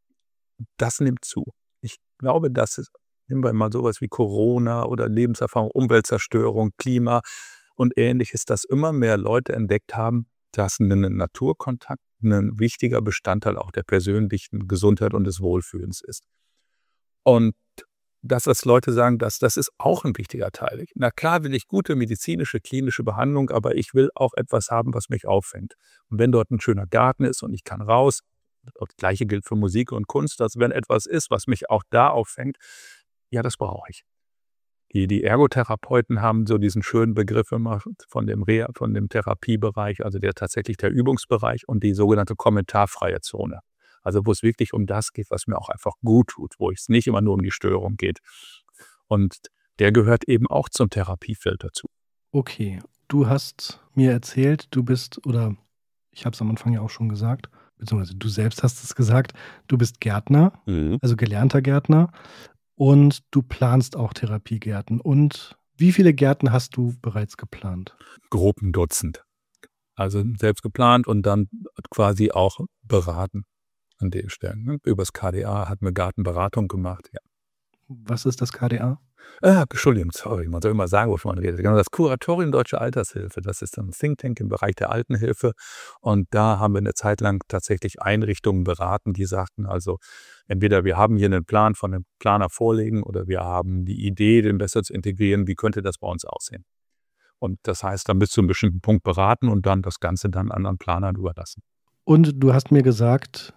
das nimmt zu. Ich glaube, dass es nehmen wir mal sowas wie Corona oder Lebenserfahrung, Umweltzerstörung, Klima und Ähnliches, dass immer mehr Leute entdeckt haben, dass 'nen Naturkontakt 'nen wichtiger Bestandteil auch der persönlichen Gesundheit und des Wohlfühlens ist. Und dass das Leute sagen, dass das ist auch ein wichtiger Teil. Ich- Na klar will ich gute medizinische, klinische Behandlung, aber ich will auch etwas haben, was mich auffängt. Und wenn dort ein schöner Garten ist und ich kann raus, das Gleiche gilt für Musik und Kunst, dass wenn etwas ist, was mich auch da auffängt, ja, das brauche ich. Die die Ergotherapeuten haben so diesen schönen Begriff immer von dem Reha von dem Therapiebereich, also der tatsächlich der Übungsbereich und die sogenannte kommentarfreie Zone. Also, wo es wirklich um das geht, was mir auch einfach gut tut, wo es nicht immer nur um die Störung geht. Und der gehört eben auch zum Therapiefeld dazu. Okay, du hast mir erzählt, du bist oder ich habe es am Anfang ja auch schon gesagt, beziehungsweise du selbst hast es gesagt, du bist Gärtner, Mhm. also gelernter Gärtner und du planst auch Therapiegärten. Und wie viele Gärten hast du bereits geplant? Grob 'n Dutzend. Also, selbst geplant und dann quasi auch beraten an den Stellen, ne? Übers K D A hatten wir Gartenberatung gemacht, ja. Was ist das K D A? Ah, Entschuldigung, sorry, man soll immer sagen, wovon man redet. Genau, das Kuratorium Deutsche Altershilfe, das ist ein Think Tank im Bereich der Altenhilfe. Und da haben wir eine Zeit lang tatsächlich Einrichtungen beraten, die sagten also, entweder wir haben hier einen Plan von einem Planer vorlegen oder wir haben die Idee, den besser zu integrieren. Wie könnte das bei uns aussehen? Und das heißt, dann bis zu einem bestimmten Punkt beraten und dann das Ganze dann anderen Planern überlassen. Und du hast mir gesagt,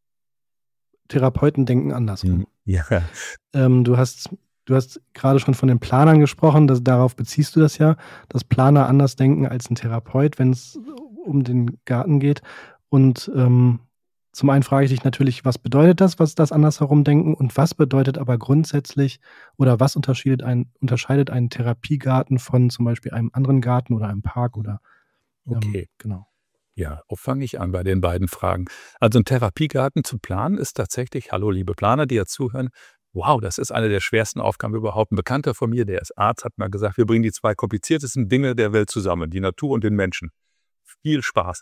Therapeuten denken andersrum. Mhm. Ja, Ähm, du hast du hast grade schon von den Planern gesprochen, das darauf beziehst du das ja, dass Planer anders denken als 'n Therapeut, wenn's um den Garten geht. Und, ähm, zum einen frage ich dich natürlich, was bedeutet das, was das andersherum denken? Und was bedeutet aber grundsätzlich oder was unterschiedet ein unterscheidet einen Therapiegarten von zum Beispiel einem anderen Garten oder einem Park oder, ähm okay. genau. Ja, wo fange ich an bei den beiden Fragen? Also 'n Therapiegarten zu planen ist tatsächlich hallo, liebe Planer, die jetzt zuhören, wow, das ist eine der schwersten Aufgaben überhaupt. 'N Bekannter von mir, der ist Arzt, hat mal gesagt: „Wir bringen die zwei kompliziertesten Dinge der Welt zusammen, die Natur und den Menschen." Viel Spaß.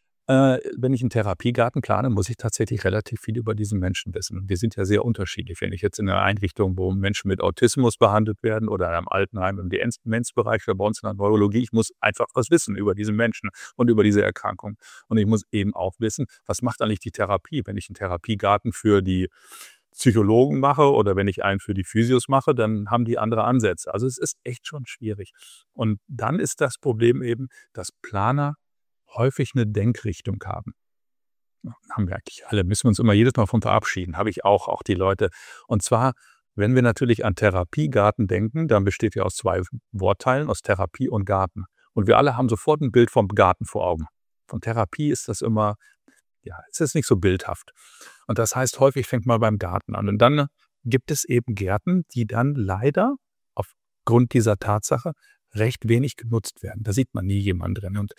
Äh, wenn ich 'n Therapiegarten plane, muss ich tatsächlich relativ viel über diesen Menschen wissen. Und wir sind ja sehr unterschiedlich. Wenn ich jetzt in 'ner Einrichtung, wo Menschen mit Autismus behandelt werden oder in einem Altenheim im Demenzbereich oder bei uns in der Neurologie, ich muss einfach was wissen über diesen Menschen und über diese Erkrankung. Und ich muss eben auch wissen, was macht eigentlich die Therapie? Wenn ich 'n Therapiegarten für die Psychologen mache oder wenn ich einen für die Physios mache, dann haben die andere Ansätze. Also, es ist echt schon schwierig. Und dann ist das Problem eben, dass Planer häufig 'ne Denkrichtung haben. Ja, haben wir eigentlich alle, müssen wir uns immer jedes Mal von verabschieden, habe ich auch, auch die Leute. Und zwar, wenn wir natürlich an Therapiegarten denken, dann besteht ja aus zwei Wortteilen, aus Therapie und Garten. Und wir alle haben sofort 'n Bild vom Garten vor Augen. Von Therapie ist das immer ja, es ist nicht so bildhaft. Und das heißt, häufig fängt man beim Garten an. Und dann gibt es eben Gärten, die dann leider aufgrund dieser Tatsache recht wenig genutzt werden. Da sieht man nie jemanden drin. Und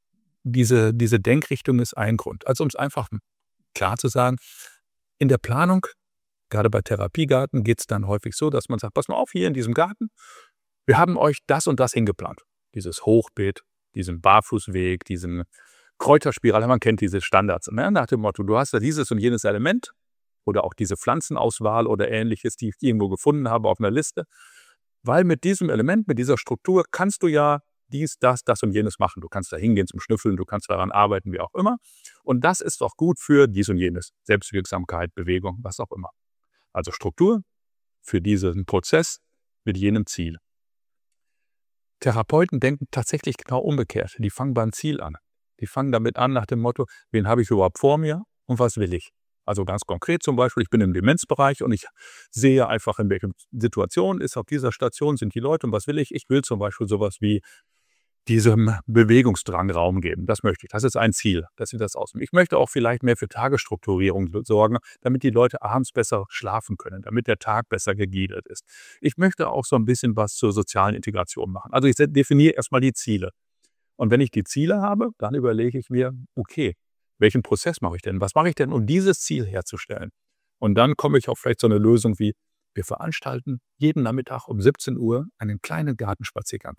diese diese Denkrichtung ist ein Grund. Also, um es einfach klar zu sagen, in der Planung, gerade bei Therapiegarten, geht es dann häufig so, dass man sagt: „Pass mal auf, hier in diesem Garten, wir haben euch das und das hingeplant. Dieses Hochbeet, diesen Barfußweg, diesen Kräuterspirale", man kennt diese Standards, ne? Nach dem Motto, du hast da dieses und jenes Element oder auch diese Pflanzenauswahl oder Ähnliches, die ich irgendwo gefunden habe auf einer Liste. Weil mit diesem Element, mit dieser Struktur kannst du ja dies, das, das und jenes machen. Du kannst da hingehen zum Schnüffeln, du kannst daran arbeiten, wie auch immer. Und das ist auch gut für dies und jenes. Selbstwirksamkeit, Bewegung, was auch immer. Also Struktur für diesen Prozess mit jenem Ziel. Therapeuten denken tatsächlich genau umgekehrt. Die fangen beim Ziel an. Die fangen damit an nach dem Motto, wen habe ich überhaupt vor mir und was will ich? Also ganz konkret zum Beispiel, ich bin im Demenzbereich und ich sehe einfach, in welcher Situation ist auf dieser Station, sind die Leute und was will ich? Ich will zum Beispiel sowas wie diesem Bewegungsdrang Raum geben. Das möchte ich. Das ist ein Ziel, dass sie das ausüben. Ich möchte auch vielleicht mehr für Tagesstrukturierung sorgen, damit die Leute abends besser schlafen können, damit der Tag besser gegliedert ist. Ich möchte auch so ein bisschen was zur sozialen Integration machen. Also ich definiere erstmal die Ziele. Und wenn ich die Ziele habe, dann überlege ich mir, okay, welchen Prozess mache ich denn? Was mache ich denn, um dieses Ziel herzustellen? Und dann komme ich auf vielleicht so eine Lösung wie, wir veranstalten jeden Nachmittag um siebzehn Uhr einen kleinen Gartenspaziergang.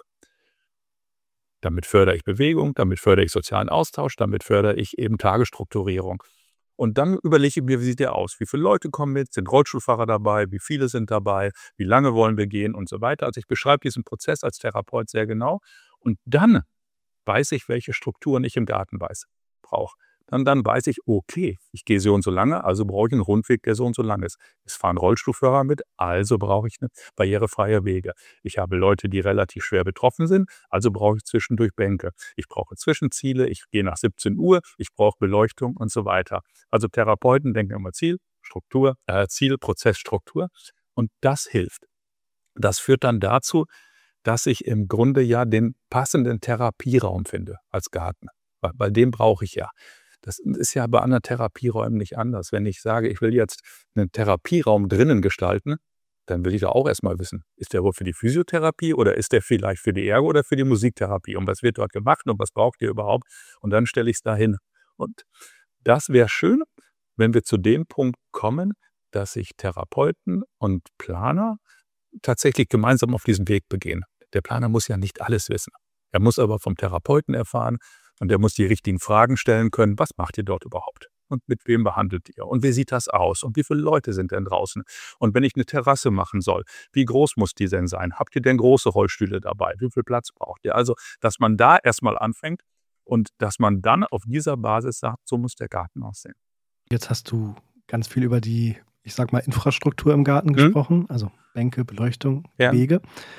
Damit fördere ich Bewegung, damit fördere ich sozialen Austausch, damit fördere ich eben Tagesstrukturierung. Und dann überlege ich mir, wie sieht der aus? Wie viele Leute kommen mit? Sind Rollstuhlfahrer dabei? Wie viele sind dabei? Wie lange wollen wir gehen? Und so weiter. Also ich beschreibe diesen Prozess als Therapeut sehr genau. Und dann weiß ich, welche Strukturen ich im Garten brauche. Dann, dann weiß ich, okay, ich gehe so und so lange, also brauche ich einen Rundweg, der so und so lang ist. Es fahren Rollstuhlfahrer mit, also brauche ich eine barrierefreie Wege. Ich habe Leute, die relativ schwer betroffen sind, also brauche ich zwischendurch Bänke. Ich brauche Zwischenziele, ich gehe nach siebzehn Uhr, ich brauche Beleuchtung und so weiter. Also Therapeuten denken immer Ziel, Struktur, äh, Ziel, Prozess, Struktur. Und das hilft. Das führt dann dazu, dass ich im Grunde ja den passenden Therapieraum finde als Garten. Weil, weil den brauche ich ja. Das ist ja bei anderen Therapieräumen nicht anders. Wenn ich sage, ich will jetzt einen Therapieraum drinnen gestalten, dann will ich da auch erstmal wissen, ist der wohl für die Physiotherapie oder ist der vielleicht für die Ergo oder für die Musiktherapie? Und was wird dort gemacht und was braucht ihr überhaupt? Und dann stelle ich es dahin. Und das wäre schön, wenn wir zu dem Punkt kommen, dass sich Therapeuten und Planer tatsächlich gemeinsam auf diesen Weg begehen. Der Planer muss ja nicht alles wissen. Er muss aber vom Therapeuten erfahren und er muss die richtigen Fragen stellen können. Was macht ihr dort überhaupt? Und mit wem behandelt ihr? Und wie sieht das aus? Und wie viele Leute sind denn draußen? Und wenn ich eine Terrasse machen soll, wie groß muss die denn sein? Habt ihr denn große Rollstühle dabei? Wie viel Platz braucht ihr? Also, dass man da erstmal anfängt und dass man dann auf dieser Basis sagt, so muss der Garten aussehen. Jetzt hast du ganz viel über die, ich sag mal, Infrastruktur im Garten Hm? gesprochen, also Bänke, Beleuchtung, Ja. Wege.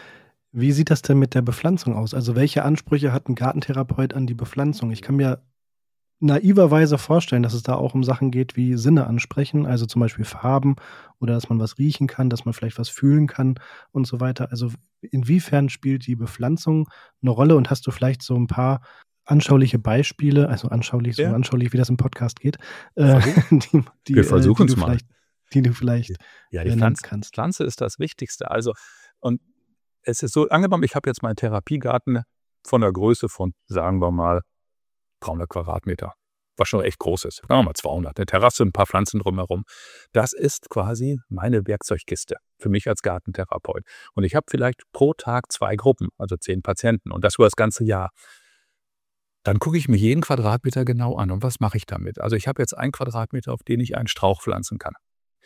Wie sieht das denn mit der Bepflanzung aus? Also welche Ansprüche hat ein Gartentherapeut an die Bepflanzung? Ich kann mir naiverweise vorstellen, dass es da auch um Sachen geht wie Sinne ansprechen, also zum Beispiel Farben oder dass man was riechen kann, dass man vielleicht was fühlen kann und so weiter. Also inwiefern spielt die Bepflanzung eine Rolle und hast du vielleicht so ein paar anschauliche Beispiele, also anschaulich, so Ja. anschaulich, wie das im Podcast geht, äh, Versuch. die, die, Wir äh, versuchen die es du mal. vielleicht, die du vielleicht Ja, die äh, nennen Pflanze, kannst. Pflanze ist das Wichtigste. Also, und es ist so, angenommen, ich habe jetzt meinen Therapiegarten von der Größe von, sagen wir mal, dreihundert Quadratmeter, was schon echt groß ist. Sagen wir mal zweihundert. Eine Terrasse, ein paar Pflanzen drumherum. Das ist quasi meine Werkzeugkiste für mich als Gartentherapeut. Und ich habe vielleicht pro Tag zwei Gruppen, also zehn Patienten und das über das ganze Jahr. Dann gucke ich mir jeden Quadratmeter genau an und was mache ich damit? Also ich habe jetzt einen Quadratmeter, auf den ich einen Strauch pflanzen kann.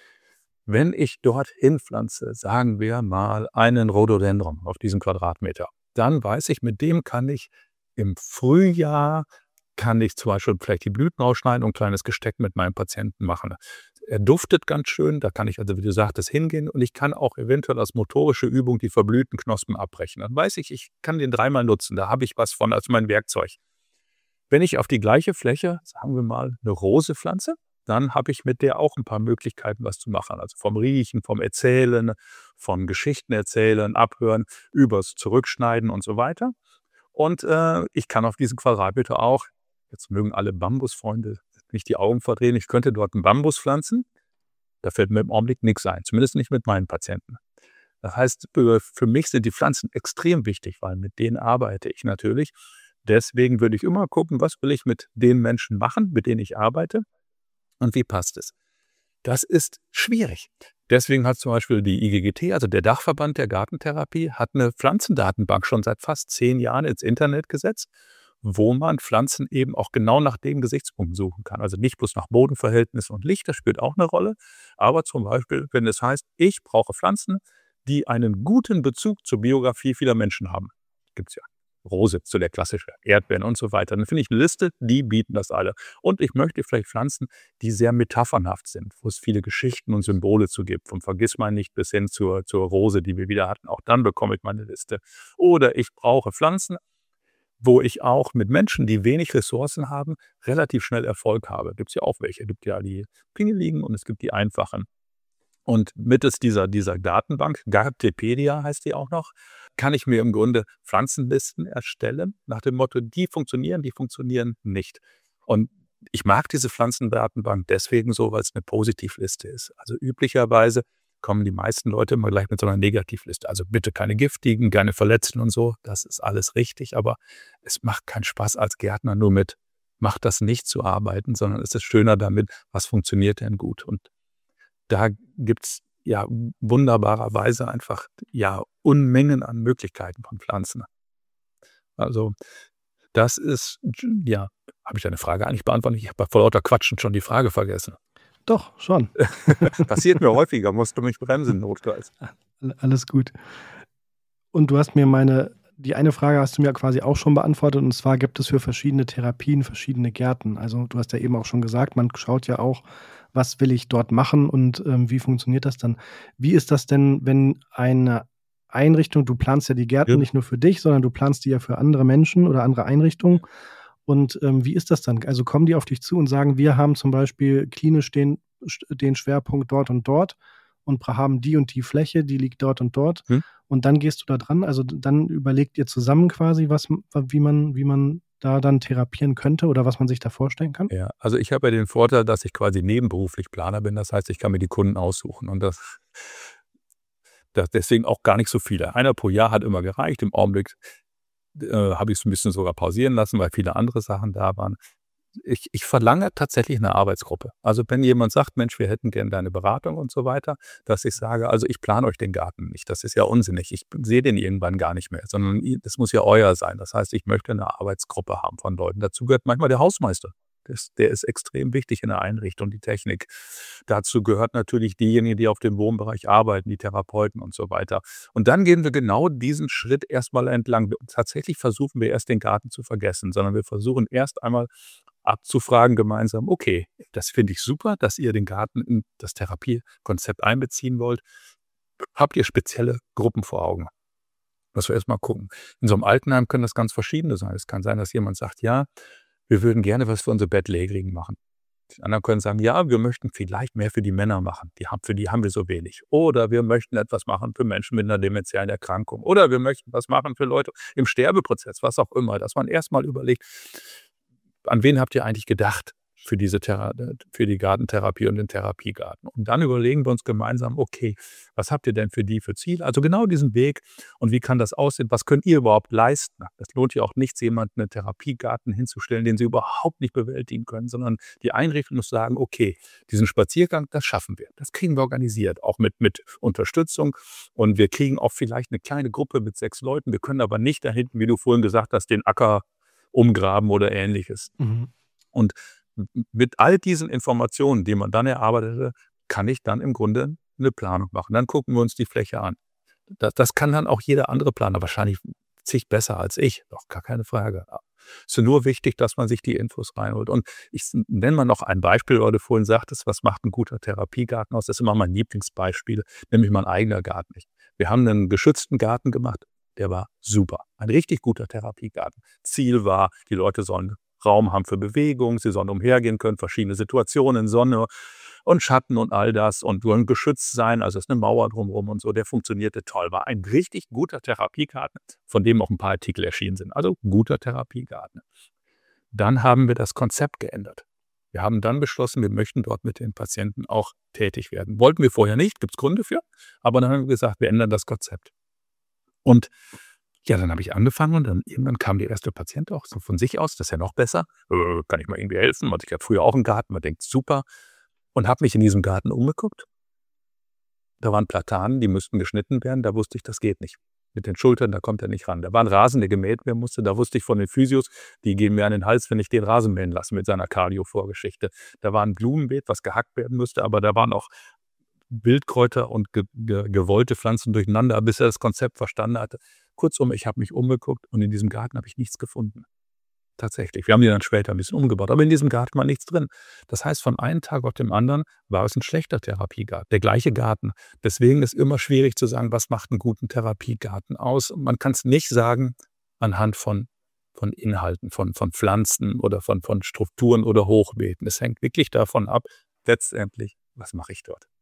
Wenn ich dort hinpflanze, sagen wir mal einen Rhododendron auf diesen Quadratmeter, dann weiß ich, mit dem kann ich im Frühjahr, kann ich zum Beispiel vielleicht die Blüten rausschneiden und ein kleines Gesteck mit meinem Patienten machen. Er duftet ganz schön, da kann ich also, wie du sagtest, hingehen und ich kann auch eventuell als motorische Übung die verblühten Knospen abbrechen. Dann weiß ich, ich kann den dreimal nutzen, da habe ich was von als mein Werkzeug. Wenn ich auf die gleiche Fläche, sagen wir mal, eine Rose pflanze, dann habe ich mit der auch ein paar Möglichkeiten, was zu machen. Also vom Riechen, vom Erzählen, von Geschichten erzählen, abhören, übers Zurückschneiden und so weiter. Und äh, ich kann auf diesen Quadratmeter auch, jetzt mögen alle Bambusfreunde nicht die Augen verdrehen, ich könnte dort einen Bambus pflanzen. Da fällt mir im Augenblick nichts ein, zumindest nicht mit meinen Patienten. Das heißt, für mich sind die Pflanzen extrem wichtig, weil mit denen arbeite ich natürlich. Deswegen würde ich immer gucken, was will ich mit den Menschen machen, mit denen ich arbeite und wie passt es. Das ist schwierig. Deswegen hat zum Beispiel die I G G T, also der Dachverband der Gartentherapie, hat eine Pflanzendatenbank schon seit fast zehn Jahren ins Internet gesetzt, wo man Pflanzen eben auch genau nach den Gesichtspunkten suchen kann. Also nicht bloß nach Bodenverhältnis und Licht, das spielt auch eine Rolle, aber zum Beispiel, wenn es heißt, ich brauche Pflanzen, die einen guten Bezug zur Biografie vieler Menschen haben. Gibt es ja. Rose, so der klassische, Erdbeeren und so weiter. Dann finde ich eine Liste, die bieten das alle. Und ich möchte vielleicht Pflanzen, die sehr metaphernhaft sind, wo es viele Geschichten und Symbole zu gibt. Vom Vergissmeinnicht bis hin zur, zur Rose, die wir wieder hatten. Auch dann bekomme ich meine Liste. Oder ich brauche Pflanzen, wo ich auch mit Menschen, die wenig Ressourcen haben, relativ schnell Erfolg habe. Gibt es ja auch welche. Es gibt ja die Pingeligen und es gibt die einfachen. Und mittels dieser, dieser Datenbank, Gartepedia heißt die auch noch, kann ich mir im Grunde Pflanzenlisten erstellen, nach dem Motto, die funktionieren, die funktionieren nicht. Und ich mag diese Pflanzendatenbank deswegen so, weil es eine Positivliste ist. Also üblicherweise kommen die meisten Leute immer gleich mit so einer Negativliste. Also bitte keine Giftigen, keine Verletzten und so. Das ist alles richtig, aber es macht keinen Spaß als Gärtner nur mit, macht das nicht zu arbeiten, sondern es ist schöner damit, was funktioniert denn gut. Und da gibt es ja wunderbarerweise einfach ja Unmengen an Möglichkeiten von Pflanzen. Also das ist, ja, habe ich deine Frage eigentlich beantwortet? Ich habe vor lauter Quatschen schon die Frage vergessen. Doch, schon. Passiert mir häufiger, musst du mich bremsen, notfalls. Alles gut. Und du hast mir meine, die eine Frage hast du mir quasi auch schon beantwortet, und zwar gibt es für verschiedene Therapien verschiedene Gärten. Also du hast ja eben auch schon gesagt, man schaut ja auch, was will ich dort machen und ähm, wie funktioniert das dann? Wie ist das denn, wenn eine Einrichtung, du planst ja die Gärten Ja. nicht nur für dich, sondern du planst die ja für andere Menschen oder andere Einrichtungen. Und ähm, wie ist das dann? Also kommen die auf dich zu und sagen, wir haben zum Beispiel klinisch den, den Schwerpunkt dort und dort und haben die und die Fläche, die liegt dort und dort. Hm. Und dann gehst du da dran. Also dann überlegt ihr zusammen quasi, was, wie man, wie man da dann therapieren könnte oder was man sich da vorstellen kann? Ja, also ich habe ja den Vorteil, dass ich quasi nebenberuflich Planer bin. Das heißt, ich kann mir die Kunden aussuchen und das, das deswegen auch gar nicht so viele. Einer pro Jahr hat immer gereicht. Im Augenblick äh, habe ich es ein bisschen sogar pausieren lassen, weil viele andere Sachen da waren. Ich, ich verlange tatsächlich eine Arbeitsgruppe. Also wenn jemand sagt, Mensch, wir hätten gerne deine Beratung und so weiter, dass ich sage, also ich plane euch den Garten nicht. Das ist ja unsinnig. Ich sehe den irgendwann gar nicht mehr, sondern das muss ja euer sein. Das heißt, ich möchte eine Arbeitsgruppe haben von Leuten. Dazu gehört manchmal der Hausmeister. Das, der ist extrem wichtig in der Einrichtung, die Technik. Dazu gehört natürlich diejenigen, die auf dem Wohnbereich arbeiten, die Therapeuten und so weiter. Und dann gehen wir genau diesen Schritt erstmal entlang. Tatsächlich versuchen wir erst den Garten zu vergessen, sondern wir versuchen erst einmal abzufragen gemeinsam, okay, das finde ich super, dass ihr den Garten in das Therapiekonzept einbeziehen wollt. Habt ihr spezielle Gruppen vor Augen? Müssen wir erst mal gucken. In so einem Altenheim können das ganz verschiedene sein. Es kann sein, dass jemand sagt, ja, wir würden gerne was für unsere Bettlägerigen machen. Die anderen können sagen, ja, wir möchten vielleicht mehr für die Männer machen. Die haben, für die haben wir so wenig. Oder wir möchten etwas machen für Menschen mit einer demenziellen Erkrankung. Oder wir möchten was machen für Leute im Sterbeprozess, was auch immer. Dass man erstmal überlegt, an wen habt ihr eigentlich gedacht für diese Thera- für die Gartentherapie und den Therapiegarten? Und dann überlegen wir uns gemeinsam, okay, was habt ihr denn für die für Ziel? Also genau diesen Weg. Und wie kann das aussehen? Was könnt ihr überhaupt leisten? Es lohnt ja auch nichts, jemanden einen Therapiegarten hinzustellen, den sie überhaupt nicht bewältigen können, sondern die Einrichtung muss sagen, okay, diesen Spaziergang, das schaffen wir. Das kriegen wir organisiert, auch mit, mit Unterstützung. Und wir kriegen auch vielleicht eine kleine Gruppe mit sechs Leuten. Wir können aber nicht da hinten, wie du vorhin gesagt hast, den Acker umgraben oder Ähnliches. Mhm. Und mit all diesen Informationen, die man dann erarbeitete, kann ich dann im Grunde eine Planung machen. Dann gucken wir uns die Fläche an. Das, das kann dann auch jeder andere Planer, wahrscheinlich zig besser als ich, doch gar keine Frage. Es ist nur wichtig, dass man sich die Infos reinholt. Und ich nenne mal noch ein Beispiel, weil du vorhin sagtest, was macht ein guter Therapiegarten aus? Das ist immer mein Lieblingsbeispiel, nämlich mein eigener Garten. Wir haben einen geschützten Garten gemacht, der war super. Ein richtig guter Therapiegarten. Ziel war, die Leute sollen Raum haben für Bewegung, sie sollen umhergehen können, verschiedene Situationen, Sonne und Schatten und all das und wollen geschützt sein, also ist eine Mauer drumherum und so, der funktionierte toll. War ein richtig guter Therapiegarten, von dem auch ein paar Artikel erschienen sind. Also guter Therapiegarten. Dann haben wir das Konzept geändert. Wir haben dann beschlossen, wir möchten dort mit den Patienten auch tätig werden. Wollten wir vorher nicht, gibt es Gründe für, aber dann haben wir gesagt, wir ändern das Konzept. Und ja, dann habe ich angefangen und dann irgendwann kam der erste Patient auch so von sich aus, das ist ja noch besser, äh, kann ich mal irgendwie helfen? Also ich habe früher auch einen Garten, man denkt super und habe mich in diesem Garten umgeguckt. Da waren Platanen, die müssten geschnitten werden, da wusste ich, das geht nicht. Mit den Schultern, da kommt er nicht ran. Da war ein Rasen, der gemäht werden musste, da wusste ich von den Physios, die gehen mir an den Hals, wenn ich den Rasen mähen lasse mit seiner Cardio-Vorgeschichte. Da war ein Blumenbeet, was gehackt werden müsste, aber da waren auch Wildkräuter und ge ge gewollte Pflanzen durcheinander, bis er das Konzept verstanden hatte. Kurzum, ich habe mich umgeguckt und in diesem Garten habe ich nichts gefunden. Tatsächlich. Wir haben die dann später ein bisschen umgebaut, aber in diesem Garten war nichts drin. Das heißt, von einem Tag auf den anderen war es ein schlechter Therapiegarten, der gleiche Garten. Deswegen ist immer schwierig zu sagen, was macht einen guten Therapiegarten aus. Und man kann es nicht sagen anhand von, von Inhalten, von, von Pflanzen oder von, von Strukturen oder Hochbeeten. Es hängt wirklich davon ab, letztendlich, was mache ich dort.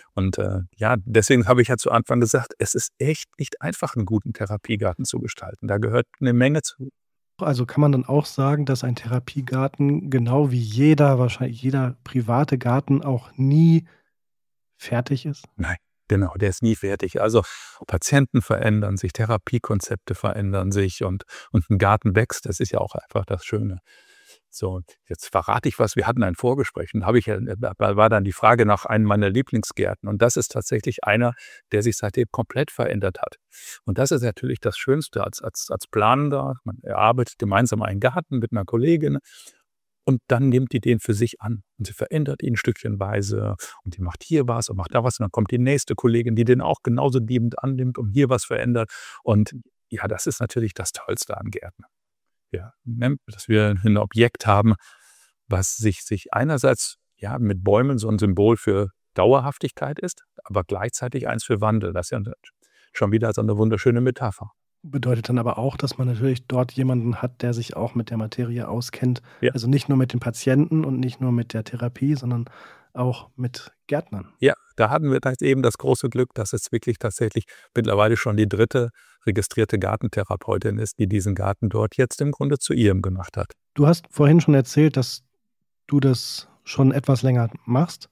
Und äh, ja, deswegen habe ich ja zu Anfang gesagt, es ist echt nicht einfach, einen guten Therapiegarten zu gestalten. Da gehört eine Menge zu. Also kann man dann auch sagen, dass ein Therapiegarten genau wie jeder, wahrscheinlich jeder private Garten auch nie fertig ist? Nein, genau, der ist nie fertig. Also, Patienten verändern sich, Therapiekonzepte verändern sich und und 'n Garten wächst. Das ist ja auch einfach das Schöne. So, jetzt verrate ich was. Wir hatten ein Vorgespräch und habe ich ja da war dann die Frage nach einem meiner Lieblingsgärten und das ist tatsächlich einer, der sich seitdem komplett verändert hat. Und das ist natürlich das Schönste als als als Planender. Man erarbeitet gemeinsam einen Garten mit 'ner Kollegin und dann nimmt die den für sich an und sie verändert ihn stückchenweise und die macht hier was und macht da was und dann kommt die nächste Kollegin, die den auch genauso liebend annimmt und hier was verändert. Und ja, das ist natürlich das Tollste an Gärtnern. Ja, ne, dass wir ein Objekt haben, was sich sich einerseits, ja, mit Bäumen so ein Symbol für Dauerhaftigkeit ist, aber gleichzeitig eins für Wandel. Das ist ja schon wieder so eine wunderschöne Metapher. Bedeutet dann aber auch, dass man natürlich dort jemanden hat, der sich auch mit der Materie auskennt. Ja. Also nicht nur mit den Patienten und nicht nur mit der Therapie, sondern auch mit Gärtnern. Ja, da hatten wir das eben das große Glück, dass es wirklich tatsächlich mittlerweile schon die dritte registrierte Gartentherapeutin ist, die diesen Garten dort jetzt im Grunde zu ihrem gemacht hat. Du hast vorhin schon erzählt, dass du das schon etwas länger machst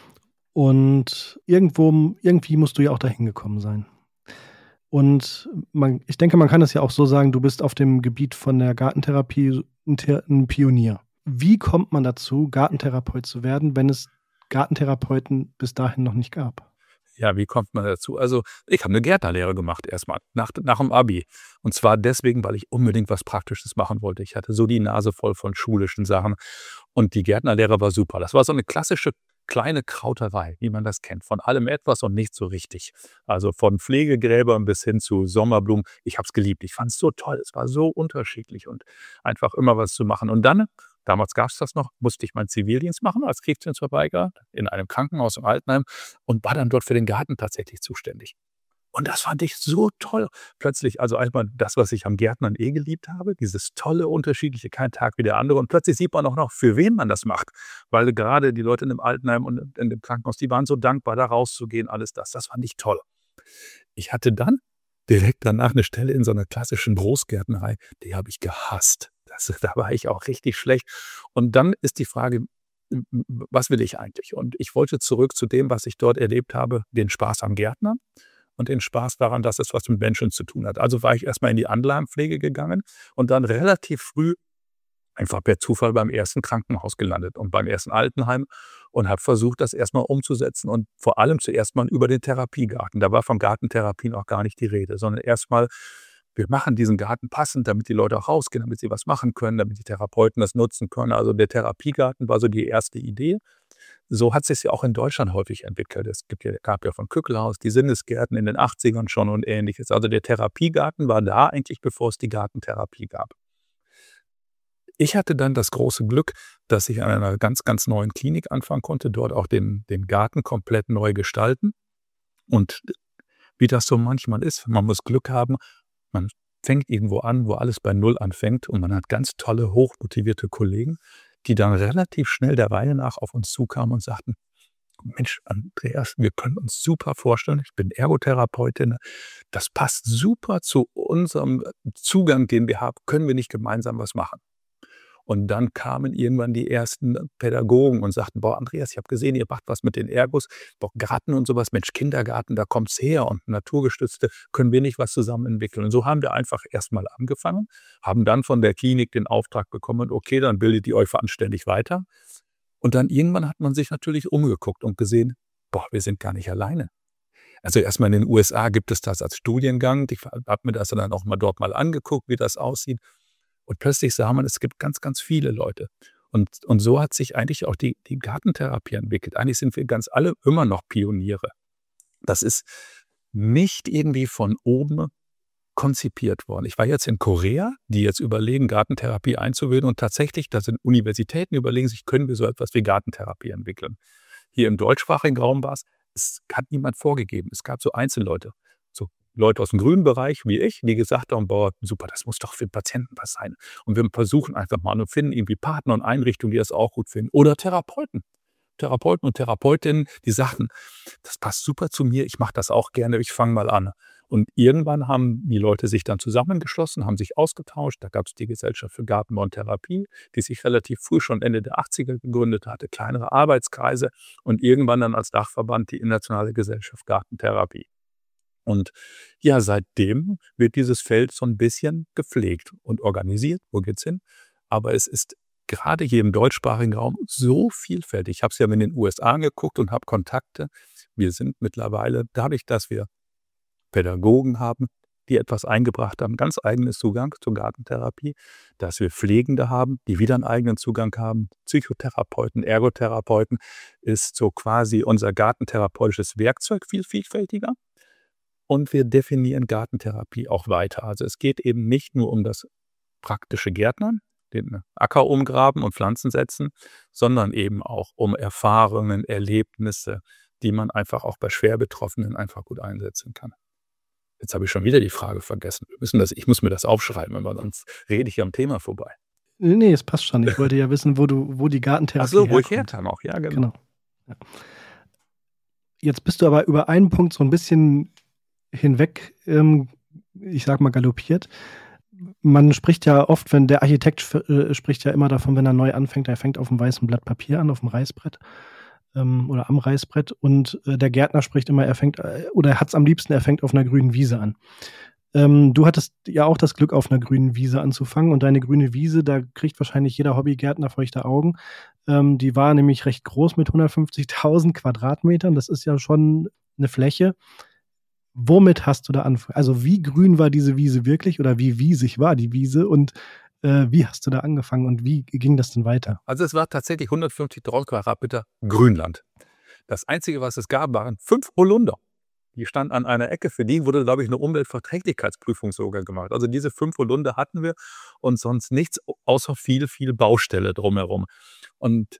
und irgendwo irgendwie musst du ja auch dahin gekommen sein. Und man ich denke, man kann es ja auch so sagen, du bist auf dem Gebiet von der Gartentherapie 'n The 'n Pionier. Wie kommt man dazu, Gartentherapeut zu werden, wenn es Gartentherapeuten bis dahin noch nicht gab? Ja, wie kommt man dazu? Also, ich habe eine Gärtnerlehre gemacht erstmal nach nach dem Abi. Und zwar deswegen, weil ich unbedingt was Praktisches machen wollte. Ich hatte so die Nase voll von schulischen Sachen und die Gärtnerlehre war super. Das war so eine klassische kleine Krauterei, wie man das kennt, von allem etwas und nicht so richtig. Also, von Pflegegräbern bis hin zu Sommerblumen. Ich habe es geliebt. Ich fand es so toll. Es war so unterschiedlich und einfach immer was zu machen. Und dann, damals gab es das noch, musste ich meinen Zivildienst machen als Kriegsdienstverweigerer in einem Krankenhaus im Altenheim und war dann dort für den Garten tatsächlich zuständig. Und das fand ich so toll. Plötzlich, also einmal das, was ich am Gärtnern eh geliebt habe, dieses tolle, unterschiedliche, kein Tag wie der andere. Und plötzlich sieht man auch noch, für wen man das macht. Weil gerade die Leute in dem Altenheim und in dem Krankenhaus, die waren so dankbar, da rauszugehen, alles das. Das fand ich toll. Ich hatte dann direkt danach eine Stelle in so einer klassischen Großgärtnerei, die habe ich gehasst. Das, da war ich auch richtig schlecht. Und dann ist die Frage, m- m- was will ich eigentlich? Und ich wollte zurück zu dem, was ich dort erlebt habe, den Spaß am Gärtnern und den Spaß daran, dass es was mit Menschen zu tun hat. Also war ich erstmal in die Anlagenpflege gegangen und dann relativ früh einfach per Zufall beim ersten Krankenhaus gelandet und beim ersten Altenheim und habe versucht, das erstmal umzusetzen und vor allem zuerst mal über den Therapiegarten. Da war von Gartentherapie noch gar nicht die Rede, sondern erstmal, wir machen diesen Garten passend, damit die Leute auch rausgehen, damit sie was machen können, damit die Therapeuten das nutzen können. Also der Therapiegarten war so die erste Idee. So hat sich ja auch in Deutschland häufig entwickelt. Es gibt ja, gab ja von Kückelhaus die Sinnesgärten in den achtzigern schon und Ähnliches. Also der Therapiegarten war da eigentlich, bevor es die Gartentherapie gab. Ich hatte dann das große Glück, dass ich an einer ganz, ganz neuen Klinik anfangen konnte, dort auch den, den Garten komplett neu gestalten. Und wie das so manchmal ist, man muss Glück haben, man fängt irgendwo an, wo alles bei Null anfängt und man hat ganz tolle, hochmotivierte Kollegen, die dann relativ schnell der Reihe nach auf uns zukamen und sagten, Mensch, Andreas, wir können uns super vorstellen, ich bin Ergotherapeutin, das passt super zu unserem Zugang, den wir haben, können wir nicht gemeinsam was machen? Und dann kamen irgendwann die ersten Pädagogen und sagten, boah, Andreas, ich habe gesehen, ihr macht was mit den Ergos, boah, Garten und sowas, Mensch, Kindergarten, da kommt's her und naturgestützte, können wir nicht was zusammen entwickeln? Und so haben wir einfach erstmal angefangen, haben dann von der Klinik den Auftrag bekommen, okay, dann bildet ihr euch anständig weiter. Und dann irgendwann hat man sich natürlich umgeguckt und gesehen, boah, wir sind gar nicht alleine. Also erstmal in den U S A gibt es das als Studiengang. Ich habe mir das dann auch mal dort mal angeguckt, wie das aussieht. Und plötzlich sah man, es gibt ganz, ganz viele Leute. Und, und so hat sich eigentlich auch die, die Gartentherapie entwickelt. Eigentlich sind wir ganz alle immer noch Pioniere. Das ist nicht irgendwie von oben konzipiert worden. Ich war jetzt in Korea, die jetzt überlegen, Gartentherapie einzuführen. Und tatsächlich, da sind Universitäten, überlegen sich, können wir so etwas wie Gartentherapie entwickeln. Hier im deutschsprachigen Raum war es, es hat niemand vorgegeben. Es gab so Einzelleute, so Leute aus dem grünen Bereich wie ich, die gesagt haben, boah, super, das muss doch für Patienten was sein. Und wir versuchen einfach mal und finden irgendwie Partner und Einrichtungen, die das auch gut finden. Oder Therapeuten. Therapeuten und Therapeutinnen, die sagten, das passt super zu mir, ich mache das auch gerne, ich fange mal an. Und irgendwann haben die Leute sich dann zusammengeschlossen, haben sich ausgetauscht. Da gab es die Gesellschaft für Gartenbau und Therapie, die sich relativ früh, schon Ende der achtziger gegründet hatte, kleinere Arbeitskreise und irgendwann dann als Dachverband die Internationale Gesellschaft Gartentherapie. Und ja, seitdem wird dieses Feld so ein bisschen gepflegt und organisiert. Wo geht's hin? Aber es ist gerade hier im deutschsprachigen Raum so vielfältig. Ich habe es ja in den U S A angeguckt und habe Kontakte. Wir sind mittlerweile, dadurch, dass wir Pädagogen haben, die etwas eingebracht haben, ganz eigenes Zugang zur Gartentherapie, dass wir Pflegende haben, die wieder einen eigenen Zugang haben, Psychotherapeuten, Ergotherapeuten, ist so quasi unser gartentherapeutisches Werkzeug viel vielfältiger. Und wir definieren Gartentherapie auch weiter. Also es geht eben nicht nur um das praktische Gärtnern, den Acker umgraben und Pflanzen setzen, sondern eben auch um Erfahrungen, Erlebnisse, die man einfach auch bei Schwerbetroffenen einfach gut einsetzen kann. Jetzt habe ich schon wieder die Frage vergessen. Wir müssen das, ich muss mir das aufschreiben, weil sonst rede ich ja am Thema vorbei. Nee, nee, es passt schon. Ich wollte ja wissen, wo du, wo die Gartentherapie Ach so, wo ich herkommt. herkam auch, ja, genau. Genau. Ja. Jetzt bist du aber über einen Punkt so ein bisschen hinweg, ähm, ich sag mal, galoppiert. Man spricht ja oft, wenn der Architekt äh, spricht ja immer davon, wenn er neu anfängt, er fängt auf einem weißen Blatt Papier an, auf dem Reißbrett ähm, oder am Reißbrett, und äh, der Gärtner spricht immer, er fängt, äh, oder er hat es am liebsten, er fängt auf einer grünen Wiese an. Ähm, du hattest ja auch das Glück, auf einer grünen Wiese anzufangen, und deine grüne Wiese, da kriegt wahrscheinlich jeder Hobbygärtner feuchte Augen. Ähm, die war nämlich recht groß mit hundertfünfzigtausend Quadratmetern, das ist ja schon eine Fläche. Womit hast du da angefangen? Also wie grün war diese Wiese wirklich oder wie wiesig war die Wiese, und äh, wie hast du da angefangen und wie ging das denn weiter? Also es war tatsächlich hundertfünfzigtausend Quadratmeter Grünland. Das Einzige, was es gab, waren fünf Holunder. Die standen an einer Ecke. Für die wurde, glaube ich, eine Umweltverträglichkeitsprüfung sogar gemacht. Also diese fünf Holunder hatten wir und sonst nichts, außer viel, viel Baustelle drumherum. Und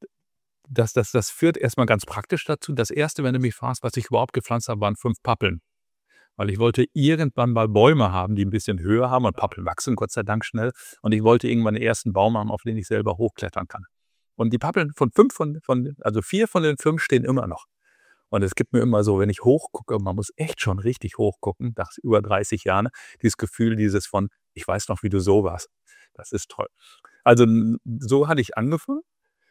Das, das, das führt erstmal ganz praktisch dazu. Das Erste, wenn du mich fragst, was ich überhaupt gepflanzt habe, waren fünf Pappeln. Weil ich wollte irgendwann mal Bäume haben, die ein bisschen höher haben. Und Pappeln wachsen Gott sei Dank schnell. Und ich wollte irgendwann den ersten Baum haben, auf den ich selber hochklettern kann. Und die Pappeln von fünf, von, von, also vier von den fünf stehen immer noch. Und es gibt mir immer so, wenn ich hochgucke, man muss echt schon richtig hochgucken, nach über dreißig Jahren, dieses Gefühl, dieses von, ich weiß noch, wie du so warst. Das ist toll. Also so hatte ich angefangen.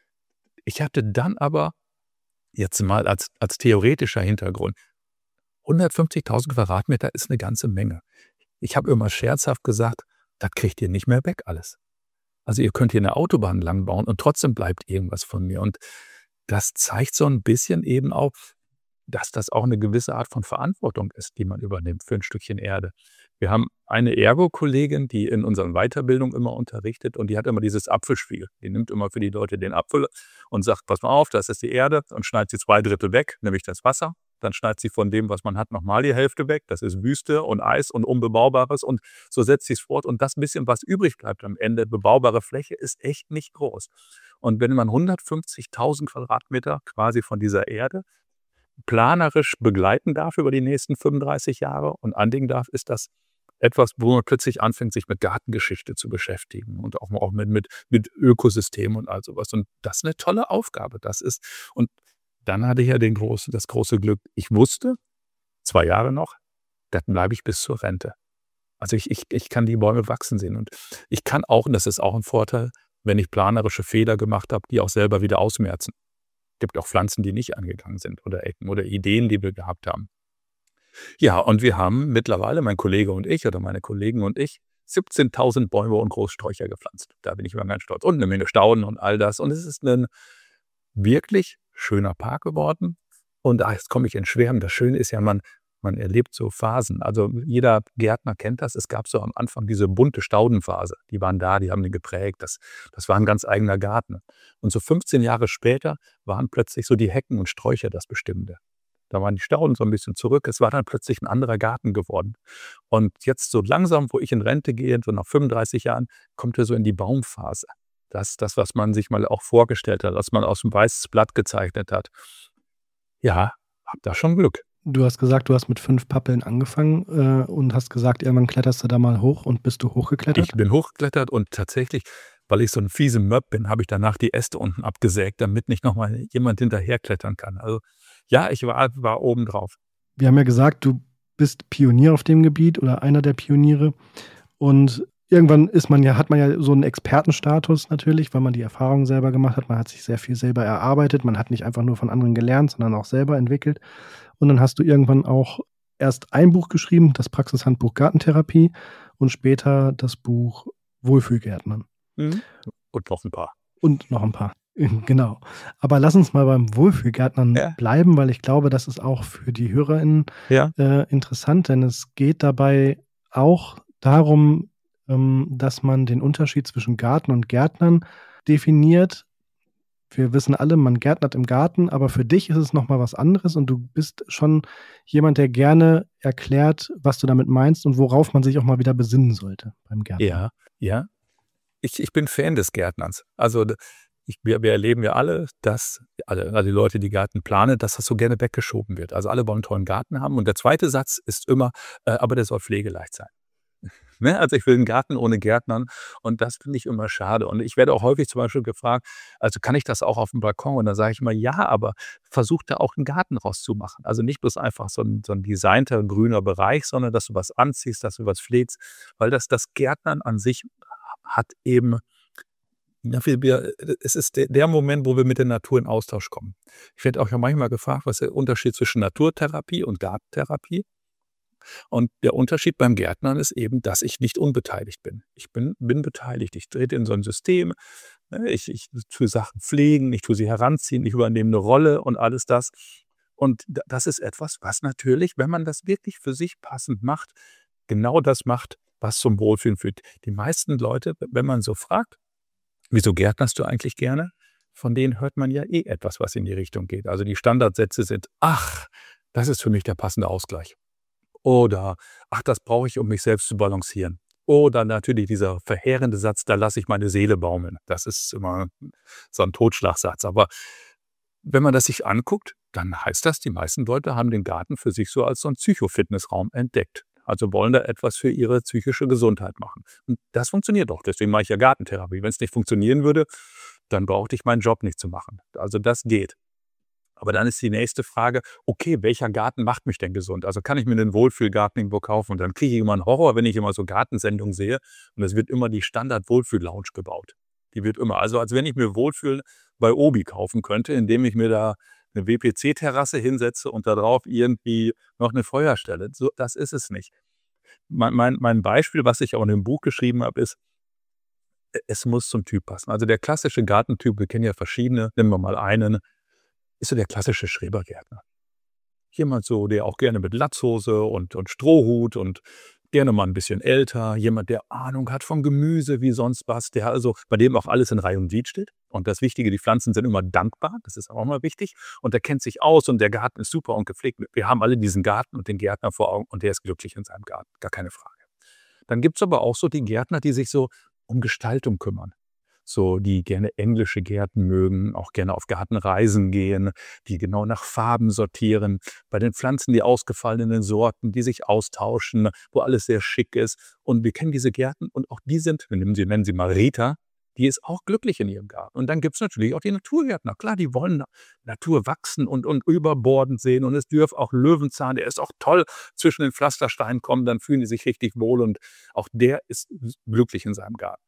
Ich hatte dann aber, jetzt mal als, als theoretischer Hintergrund, hundertfünfzigtausend Quadratmeter ist eine ganze Menge. Ich habe immer scherzhaft gesagt, das kriegt ihr nicht mehr weg alles. Also ihr könnt hier eine Autobahn lang bauen und trotzdem bleibt irgendwas von mir. Und das zeigt so ein bisschen eben auch, dass das auch eine gewisse Art von Verantwortung ist, die man übernimmt für ein Stückchen Erde. Wir haben eine Ergo-Kollegin, die in unseren Weiterbildungen immer unterrichtet, und die hat immer dieses Apfelspiel. Die nimmt immer für die Leute den Apfel und sagt, pass mal auf, das ist die Erde, und schneidet sie zwei Drittel weg, nämlich das Wasser. Dann schneidet sie von dem, was man hat, nochmal die Hälfte weg. Das ist Wüste und Eis und Unbebaubares, und so setzt sie es fort. Und das bisschen, was übrig bleibt am Ende, bebaubare Fläche, ist echt nicht groß. Und wenn man hundertfünfzigtausend Quadratmeter quasi von dieser Erde planerisch begleiten darf über die nächsten fünfunddreißig Jahre und anlegen darf, ist das etwas, wo man plötzlich anfängt, sich mit Gartengeschichte zu beschäftigen und auch, auch mit, mit, mit Ökosystemen und all sowas. Und das ist eine tolle Aufgabe. Das ist, und dann hatte ich ja den große, das große Glück, ich wusste, zwei Jahre noch, dann bleibe ich bis zur Rente. Also ich, ich, ich kann die Bäume wachsen sehen, und ich kann auch, und das ist auch ein Vorteil, wenn ich planerische Fehler gemacht habe, die auch selber wieder ausmerzen. Es gibt auch Pflanzen, die nicht angegangen sind, oder Ecken oder Ideen, die wir gehabt haben. Ja, und wir haben mittlerweile, mein Kollege und ich oder meine Kollegen und ich, siebzehntausend Bäume und Großsträucher gepflanzt. Da bin ich immer ganz stolz. Und eine Menge Stauden und all das. Und es ist ein wirklich schöner Park geworden. Und ah, jetzt komme ich in Schwärmen. Das Schöne ist ja, man, man erlebt so Phasen. Also jeder Gärtner kennt das. Es gab so am Anfang diese bunte Staudenphase. Die waren da, die haben den geprägt. Das, das war ein ganz eigener Garten. Und so fünfzehn Jahre später waren plötzlich so die Hecken und Sträucher das Bestimmende. Da waren die Stauden so ein bisschen zurück. Es war dann plötzlich ein anderer Garten geworden. Und jetzt so langsam, wo ich in Rente gehe, so nach fünfunddreißig Jahren, kommt er so in die Baumphase. Das ist das, was man sich mal auch vorgestellt hat, was man aus dem weißes Blatt gezeichnet hat. Ja, hab da schon Glück. Du hast gesagt, du hast mit fünf Pappeln angefangen äh, und hast gesagt, irgendwann kletterst du da mal hoch, und bist du hochgeklettert? Ich bin hochgeklettert, und tatsächlich, weil ich so ein fiese Möb bin, habe ich danach die Äste unten abgesägt, damit nicht nochmal jemand hinterherklettern kann. Also ja, ich war, war oben drauf. Wir haben ja gesagt, du bist Pionier auf dem Gebiet oder einer der Pioniere. Und irgendwann ist man ja, hat man ja so einen Expertenstatus natürlich, weil man die Erfahrung selber gemacht hat. Man hat sich sehr viel selber erarbeitet. Man hat nicht einfach nur von anderen gelernt, sondern auch selber entwickelt. Und dann hast du irgendwann auch erst ein Buch geschrieben, das Praxishandbuch Gartentherapie, und später das Buch Wohlfühlgärtnern. Mhm. Und noch ein paar. Und noch ein paar. Genau. Aber lass uns mal beim Wohlfühlgärtnern Ja. bleiben, weil ich glaube, das ist auch für die HörerInnen Ja. äh, interessant, denn es geht dabei auch darum, ähm, dass man den Unterschied zwischen Garten und Gärtnern definiert. Wir wissen alle, man gärtnert im Garten, aber für dich ist es nochmal was anderes und du bist schon jemand, der gerne erklärt, was du damit meinst und worauf man sich auch mal wieder besinnen sollte beim Gärtnern. Ja, ja. Ich, ich bin Fan des Gärtnerns. Also ich, wir, wir erleben ja alle, dass alle, alle die Leute, die Garten planen, dass das so gerne weggeschoben wird. Also alle wollen einen tollen Garten haben. Und der zweite Satz ist immer, äh, aber der soll pflegeleicht sein. Ne? Also ich will einen Garten ohne Gärtnern und das finde ich immer schade. Und ich werde auch häufig zum Beispiel gefragt, also kann ich das auch auf dem Balkon? Und dann sage ich immer, ja, aber versuch da auch einen Garten rauszumachen. Also nicht bloß einfach so ein, so ein designter grüner Bereich, sondern dass du was anziehst, dass du was pflegst, weil das, das Gärtnern an sich hat eben, ja, wir, wir, es ist der, der Moment, wo wir mit der Natur in Austausch kommen. Ich werde auch ja manchmal gefragt, was ist der Unterschied zwischen Naturtherapie und Gartentherapie? Und der Unterschied beim Gärtnern ist eben, dass ich nicht unbeteiligt bin. Ich bin, bin beteiligt. Ich trete in so ein System. Ich, ich tue Sachen pflegen, ich tue sie heranziehen, ich übernehme eine Rolle und alles das. Und das ist etwas, was natürlich, wenn man das wirklich für sich passend macht, genau das macht, was zum Wohlfühlen führt. Die meisten Leute, wenn man so fragt, wieso gärtnerst du eigentlich gerne? Von denen hört man ja eh etwas, was in die Richtung geht. Also die Standardsätze sind, ach, das ist für mich der passende Ausgleich. Oder, ach, das brauche ich, um mich selbst zu balancieren. Oder natürlich dieser verheerende Satz, da lasse ich meine Seele baumeln. Das ist immer so ein Totschlagsatz. Aber wenn man das sich anguckt, dann heißt das, die meisten Leute haben den Garten für sich so als so einen Psychofitnessraum entdeckt. Also wollen da etwas für ihre psychische Gesundheit machen. Und das funktioniert doch. Deswegen mache ich ja Gartentherapie. Wenn es nicht funktionieren würde, dann brauchte ich meinen Job nicht zu machen. Also das geht. Aber dann ist die nächste Frage, okay, welcher Garten macht mich denn gesund? Also kann ich mir einen Wohlfühlgarten irgendwo kaufen? Und dann kriege ich immer einen Horror, wenn ich immer so Gartensendungen sehe. Und es wird immer die Standard-Wohlfühl-Lounge gebaut. Die wird immer, also als wenn ich mir Wohlfühl bei Obi kaufen könnte, indem ich mir da eine W P C-Terrasse hinsetze und darauf irgendwie noch eine Feuerstelle. So, das ist es nicht. Mein, mein, mein Beispiel, was ich auch in dem Buch geschrieben habe, ist, es muss zum Typ passen. Also der klassische Gartentyp, wir kennen ja verschiedene, nehmen wir mal einen, ist so der klassische Schrebergärtner. Jemand so, der auch gerne mit Latzhose und, und Strohhut und gerne mal ein bisschen älter. Jemand, der Ahnung hat von Gemüse wie sonst was. Der also, bei dem auch alles in Reihe und Glied steht. Und das Wichtige, die Pflanzen sind immer dankbar. Das ist auch mal wichtig. Und der kennt sich aus und der Garten ist super und gepflegt. Wir haben alle diesen Garten und den Gärtner vor Augen und der ist glücklich in seinem Garten. Gar keine Frage. Dann gibt es aber auch so die Gärtner, die sich so um Gestaltung kümmern. So, die gerne englische Gärten mögen, auch gerne auf Gartenreisen gehen, die genau nach Farben sortieren, bei den Pflanzen die ausgefallenen Sorten, die sich austauschen, wo alles sehr schick ist. Und wir kennen diese Gärten und auch die sind, wir nennen sie, nennen sie mal Rita, die ist auch glücklich in ihrem Garten. Und dann gibt es natürlich auch die Naturgärtner. Klar, die wollen Natur wachsen und, und überbordend sehen. Und es dürfen auch Löwenzahn, der ist auch toll, zwischen den Pflastersteinen kommen, dann fühlen die sich richtig wohl. Und auch der ist glücklich in seinem Garten.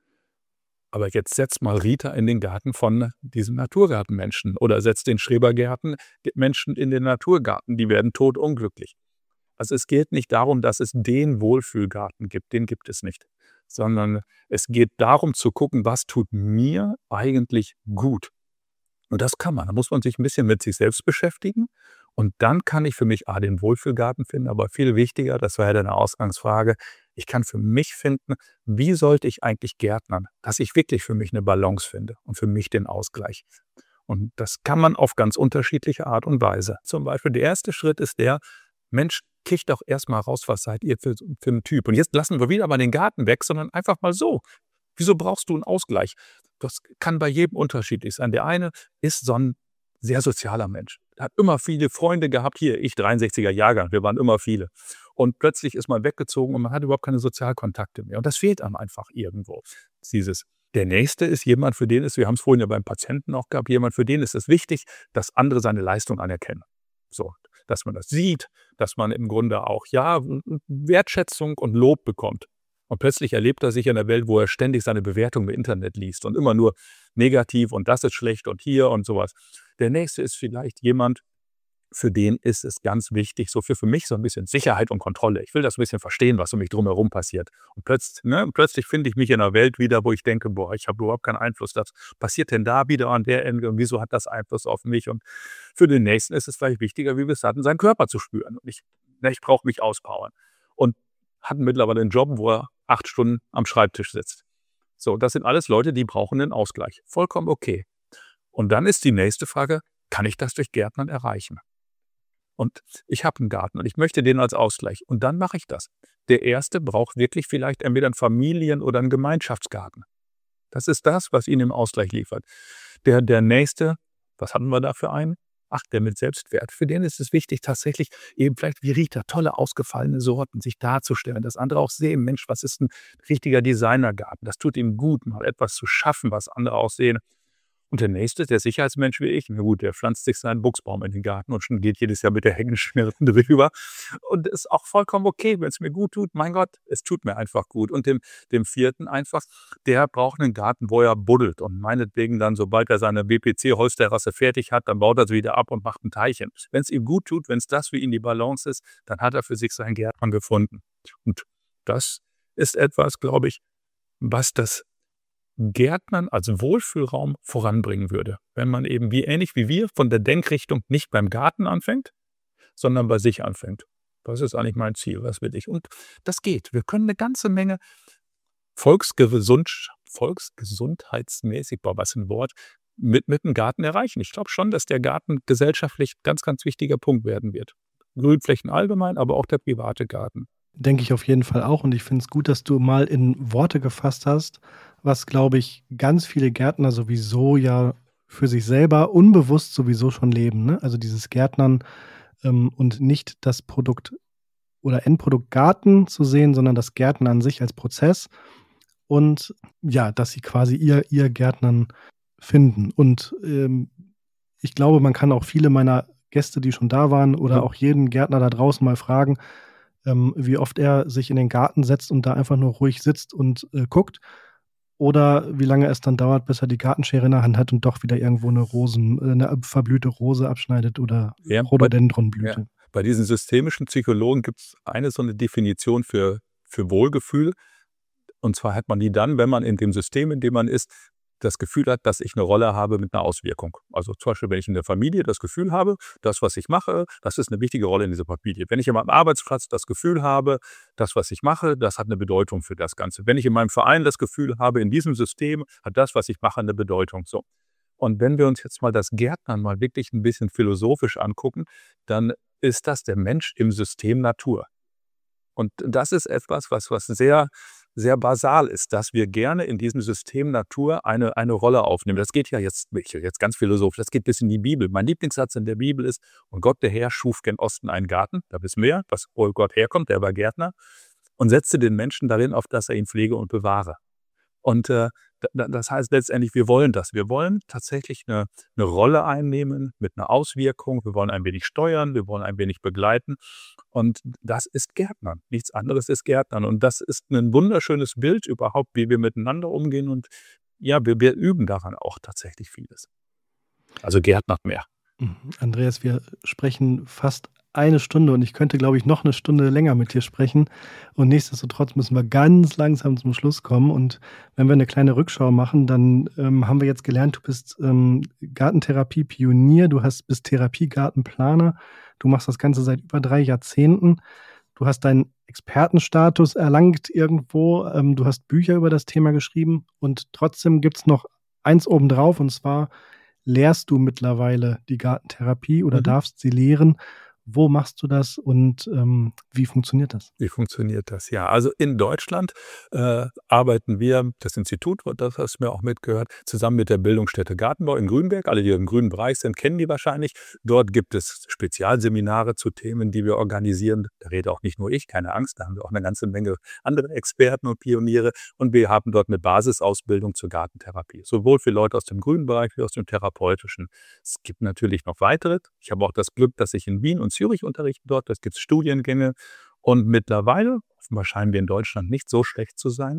Aber jetzt setzt mal Rita in den Garten von diesem Naturgartenmenschen oder setzt den Schrebergärtenmenschen in den Naturgarten. Die werden todunglücklich. Also es geht nicht darum, dass es den Wohlfühlgarten gibt. Den gibt es nicht. Sondern es geht darum zu gucken, was tut mir eigentlich gut. Und das kann man. Da muss man sich ein bisschen mit sich selbst beschäftigen. Und dann kann ich für mich A, den Wohlfühlgarten finden, aber viel wichtiger, das war ja deine Ausgangsfrage, ich kann für mich finden, wie sollte ich eigentlich gärtnern, dass ich wirklich für mich eine Balance finde und für mich den Ausgleich. Und das kann man auf ganz unterschiedliche Art und Weise. Zum Beispiel der erste Schritt ist der, Mensch, kriegt doch erstmal raus, was seid ihr für, für einen Typ. Und jetzt lassen wir wieder mal den Garten weg, sondern einfach mal so. Wieso brauchst du einen Ausgleich? Das kann bei jedem unterschiedlich sein. Der eine ist so ein sehr sozialer Mensch. Er hat immer viele Freunde gehabt. Hier, ich dreiundsechziger Jahrgang, wir waren immer viele. Und plötzlich ist man weggezogen und man hat überhaupt keine Sozialkontakte mehr. Und das fehlt einem einfach irgendwo. Dieses. Der nächste ist jemand, für den ist, wir haben es vorhin ja beim Patienten auch gehabt, jemand, für den ist es wichtig, dass andere seine Leistung anerkennen. So, dass man das sieht, dass man im Grunde auch, ja, Wertschätzung und Lob bekommt. Und plötzlich erlebt er sich in einer Welt, wo er ständig seine Bewertung im Internet liest und immer nur negativ und das ist schlecht und hier und sowas. Der nächste ist vielleicht jemand, für den ist es ganz wichtig, so für, für mich so ein bisschen Sicherheit und Kontrolle. Ich will das ein bisschen verstehen, was um mich drumherum passiert. Und plötzlich, ne, plötzlich finde ich mich in einer Welt wieder, wo ich denke, boah, ich habe überhaupt keinen Einfluss. Was passiert denn da wieder an der Ende und wieso hat das Einfluss auf mich? Und für den Nächsten ist es vielleicht wichtiger, wie wir es hatten, seinen Körper zu spüren. Und ich, ne, ich brauche mich auspowern. Und hat mittlerweile einen Job, wo er acht Stunden am Schreibtisch sitzt. So, das sind alles Leute, die brauchen einen Ausgleich. Vollkommen okay. Und dann ist die nächste Frage, kann ich das durch Gärtnern erreichen? Und ich habe einen Garten und ich möchte den als Ausgleich. Und dann mache ich das. Der Erste braucht wirklich vielleicht entweder einen Familien- oder einen Gemeinschaftsgarten. Das ist das, was ihn im Ausgleich liefert. Der, der Nächste, was hatten wir da für einen? Ach, der mit Selbstwert. Für den ist es wichtig, tatsächlich eben vielleicht, wie riecht er, tolle, ausgefallene Sorten, sich darzustellen. Das andere auch sehen, Mensch, was ist ein richtiger Designergarten? Das tut ihm gut, mal etwas zu schaffen, was andere auch sehen. Und der Nächste, der Sicherheitsmensch wie ich, na gut, der pflanzt sich seinen Buchsbaum in den Garten und schon geht jedes Jahr mit der Heckenschere drüber. Und ist auch vollkommen okay, wenn es mir gut tut. Mein Gott, es tut mir einfach gut. Und dem, dem Vierten einfach, der braucht einen Garten, wo er buddelt. Und meinetwegen dann, sobald er seine B P C-Holzterrasse fertig hat, dann baut er sie wieder ab und macht ein Teilchen. Wenn es ihm gut tut, wenn es das für ihn die Balance ist, dann hat er für sich seinen Gärtner gefunden. Und das ist etwas, glaube ich, was das Gärtnern als Wohlfühlraum voranbringen würde. Wenn man eben wie ähnlich wie wir von der Denkrichtung nicht beim Garten anfängt, sondern bei sich anfängt. Das ist eigentlich mein Ziel, was will ich. Und das geht. Wir können eine ganze Menge Volksgesund, volksgesundheitsmäßig, boah, was ein Wort, mit, mit dem Garten erreichen. Ich glaube schon, dass der Garten gesellschaftlich ganz, ganz wichtiger Punkt werden wird. Grünflächen allgemein, aber auch der private Garten. Denke ich auf jeden Fall auch. Und ich finde es gut, dass du mal in Worte gefasst hast, was, glaube ich, ganz viele Gärtner sowieso ja für sich selber unbewusst sowieso schon leben. Ne? Also dieses Gärtnern ähm, und nicht das Produkt oder Endprodukt Garten zu sehen, sondern das Gärtnern an sich als Prozess. Und ja, dass sie quasi ihr, ihr Gärtnern finden. Und ähm, ich glaube, man kann auch viele meiner Gäste, die schon da waren, oder Ja. auch jeden Gärtner da draußen mal fragen, ähm, wie oft er sich in den Garten setzt und da einfach nur ruhig sitzt und äh, guckt. Oder wie lange es dann dauert, bis er die Gartenschere in der Hand hat und doch wieder irgendwo eine Rosen, äh, eine verblühte Rose abschneidet oder Ja, bei, Rhododendronblüte. ja. Bei diesen systemischen Psychologen gibt es eine so eine Definition für, für Wohlgefühl. Und zwar hat man die dann, wenn man in dem System, in dem man ist, das Gefühl hat, dass ich eine Rolle habe mit einer Auswirkung. Also zum Beispiel, wenn ich in der Familie das Gefühl habe, das, was ich mache, das ist eine wichtige Rolle in dieser Familie. Wenn ich in meinem Arbeitsplatz das Gefühl habe, das, was ich mache, das hat eine Bedeutung für das Ganze. Wenn ich in meinem Verein das Gefühl habe, in diesem System hat das, was ich mache, eine Bedeutung. So. Und wenn wir uns jetzt mal das Gärtnern mal wirklich ein bisschen philosophisch angucken, dann ist das der Mensch im System Natur. Und das ist etwas, was, was sehr, sehr basal ist, dass wir gerne in diesem System Natur eine, eine Rolle aufnehmen. Das geht ja jetzt, jetzt ganz philosophisch, das geht bis in die Bibel. Mein Lieblingssatz in der Bibel ist, und Gott der Herr schuf gen Osten einen Garten, da wissen wir ja, was, wo Gott herkommt, der war Gärtner, und setzte den Menschen darin, auf dass er ihn pflege und bewahre. Und äh, das heißt letztendlich, wir wollen das. Wir wollen tatsächlich eine, eine Rolle einnehmen mit einer Auswirkung. Wir wollen ein wenig steuern, wir wollen ein wenig begleiten. Und das ist Gärtnern. Nichts anderes ist Gärtnern. Und das ist ein wunderschönes Bild überhaupt, wie wir miteinander umgehen. Und ja, wir, wir üben daran auch tatsächlich vieles. Also Gärtnern mehr. Andreas, wir sprechen fast eine Stunde und ich könnte, glaube ich, noch eine Stunde länger mit dir sprechen. Und nichtsdestotrotz müssen wir ganz langsam zum Schluss kommen. Und wenn wir eine kleine Rückschau machen, dann ähm, haben wir jetzt gelernt, du bist ähm, Gartentherapie-Pionier, du hast, bist Therapiegartenplaner, du machst das Ganze seit über drei Jahrzehnten. Du hast deinen Expertenstatus erlangt irgendwo, ähm, du hast Bücher über das Thema geschrieben und trotzdem gibt es noch eins obendrauf, und zwar lehrst du mittlerweile die Gartentherapie oder Mhm. darfst sie lehren. Wo machst du das und ähm, wie funktioniert das? Wie funktioniert das? Ja, also in Deutschland äh, arbeiten wir, das Institut, das hast du mir auch mitgehört, zusammen mit der Bildungsstätte Gartenbau in Grünberg. Alle, die im grünen Bereich sind, kennen die wahrscheinlich. Dort gibt es Spezialseminare zu Themen, die wir organisieren. Da rede auch nicht nur ich, keine Angst, da haben wir auch eine ganze Menge andere Experten und Pioniere. Und wir haben dort eine Basisausbildung zur Gartentherapie, sowohl für Leute aus dem grünen Bereich wie aus dem therapeutischen. Es gibt natürlich noch weitere. Ich habe auch das Glück, dass ich in Wien und Zürich unterrichte dort. Das gibt es Studiengänge. Und mittlerweile, offenbar scheinen wir in Deutschland nicht so schlecht zu sein,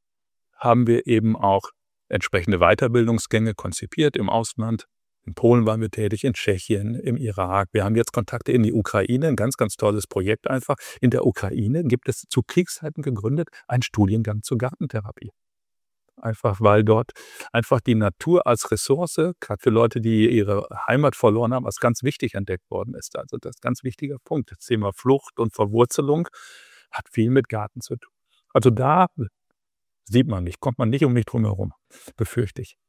haben wir eben auch entsprechende Weiterbildungsgänge konzipiert im Ausland. In Polen waren wir tätig, in Tschechien, im Irak. Wir haben jetzt Kontakte in die Ukraine, ein ganz, ganz tolles Projekt einfach. In der Ukraine gibt es zu Kriegszeiten gegründet einen Studiengang zur Gartentherapie. Einfach weil dort einfach die Natur als Ressource, gerade für Leute, die ihre Heimat verloren haben, als ganz wichtig entdeckt worden ist. Also das ist ein ganz wichtiger Punkt. Das Thema Flucht und Verwurzelung hat viel mit Garten zu tun. Also da sieht man nicht, kommt man nicht um mich drum herum, befürchte ich.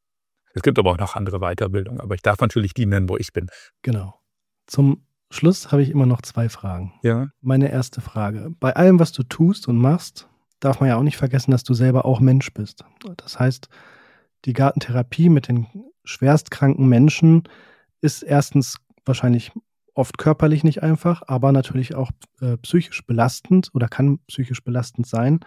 Es gibt aber auch noch andere Weiterbildungen, aber ich darf natürlich die nennen, wo ich bin. Genau. Zum Schluss habe ich immer noch zwei Fragen. Ja. Meine erste Frage. Bei allem, was du tust und machst, darf man ja auch nicht vergessen, dass du selber auch Mensch bist. Das heißt, die Gartentherapie mit den schwerstkranken Menschen ist erstens wahrscheinlich oft körperlich nicht einfach, aber natürlich auch äh, psychisch belastend oder kann psychisch belastend sein.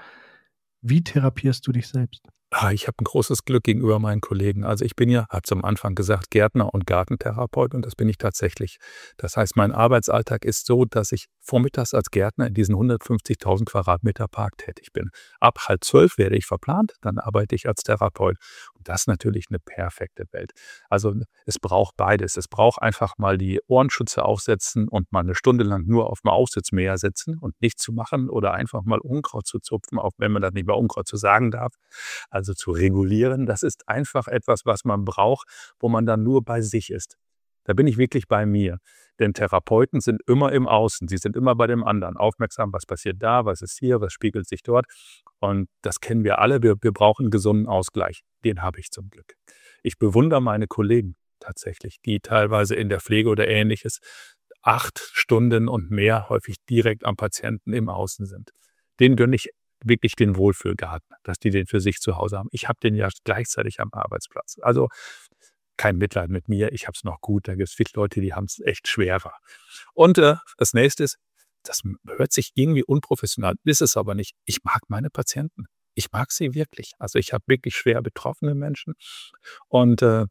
Wie therapierst du dich selbst? Ah, ich habe ein großes Glück gegenüber meinen Kollegen. Also ich bin ja, habe es am Anfang gesagt, Gärtner und Gartentherapeut und das bin ich tatsächlich. Das heißt, mein Arbeitsalltag ist so, dass ich vormittags als Gärtner in diesen hundertfünfzigtausend Quadratmeter Park tätig bin. Ab halb zwölf werde ich verplant, dann arbeite ich als Therapeut. Und das ist natürlich eine perfekte Welt. Also es braucht beides. Es braucht einfach mal die Ohrenschütze aufsetzen und mal eine Stunde lang nur auf dem Aufsitzmäher sitzen und nichts zu machen oder einfach mal Unkraut zu zupfen, auch wenn man das nicht mehr Unkraut zu sagen darf. Also zu regulieren, das ist einfach etwas, was man braucht, wo man dann nur bei sich ist. Da bin ich wirklich bei mir. Denn Therapeuten sind immer im Außen, sie sind immer bei dem anderen aufmerksam, was passiert da, was ist hier, was spiegelt sich dort. Und das kennen wir alle, wir, wir brauchen einen gesunden Ausgleich. Den habe ich zum Glück. Ich bewundere meine Kollegen tatsächlich, die teilweise in der Pflege oder Ähnliches acht Stunden und mehr häufig direkt am Patienten im Außen sind. Denen gönne ich wirklich den Wohlfühlgarten, dass die den für sich zu Hause haben. Ich habe den ja gleichzeitig am Arbeitsplatz. Also kein Mitleid mit mir, ich habe es noch gut. Da gibt es viele Leute, die haben es echt schwerer. Und äh, das nächste ist, das hört sich irgendwie unprofessional, ist es aber nicht. Ich mag meine Patienten. Ich mag sie wirklich. Also ich habe wirklich schwer betroffene Menschen. Und äh,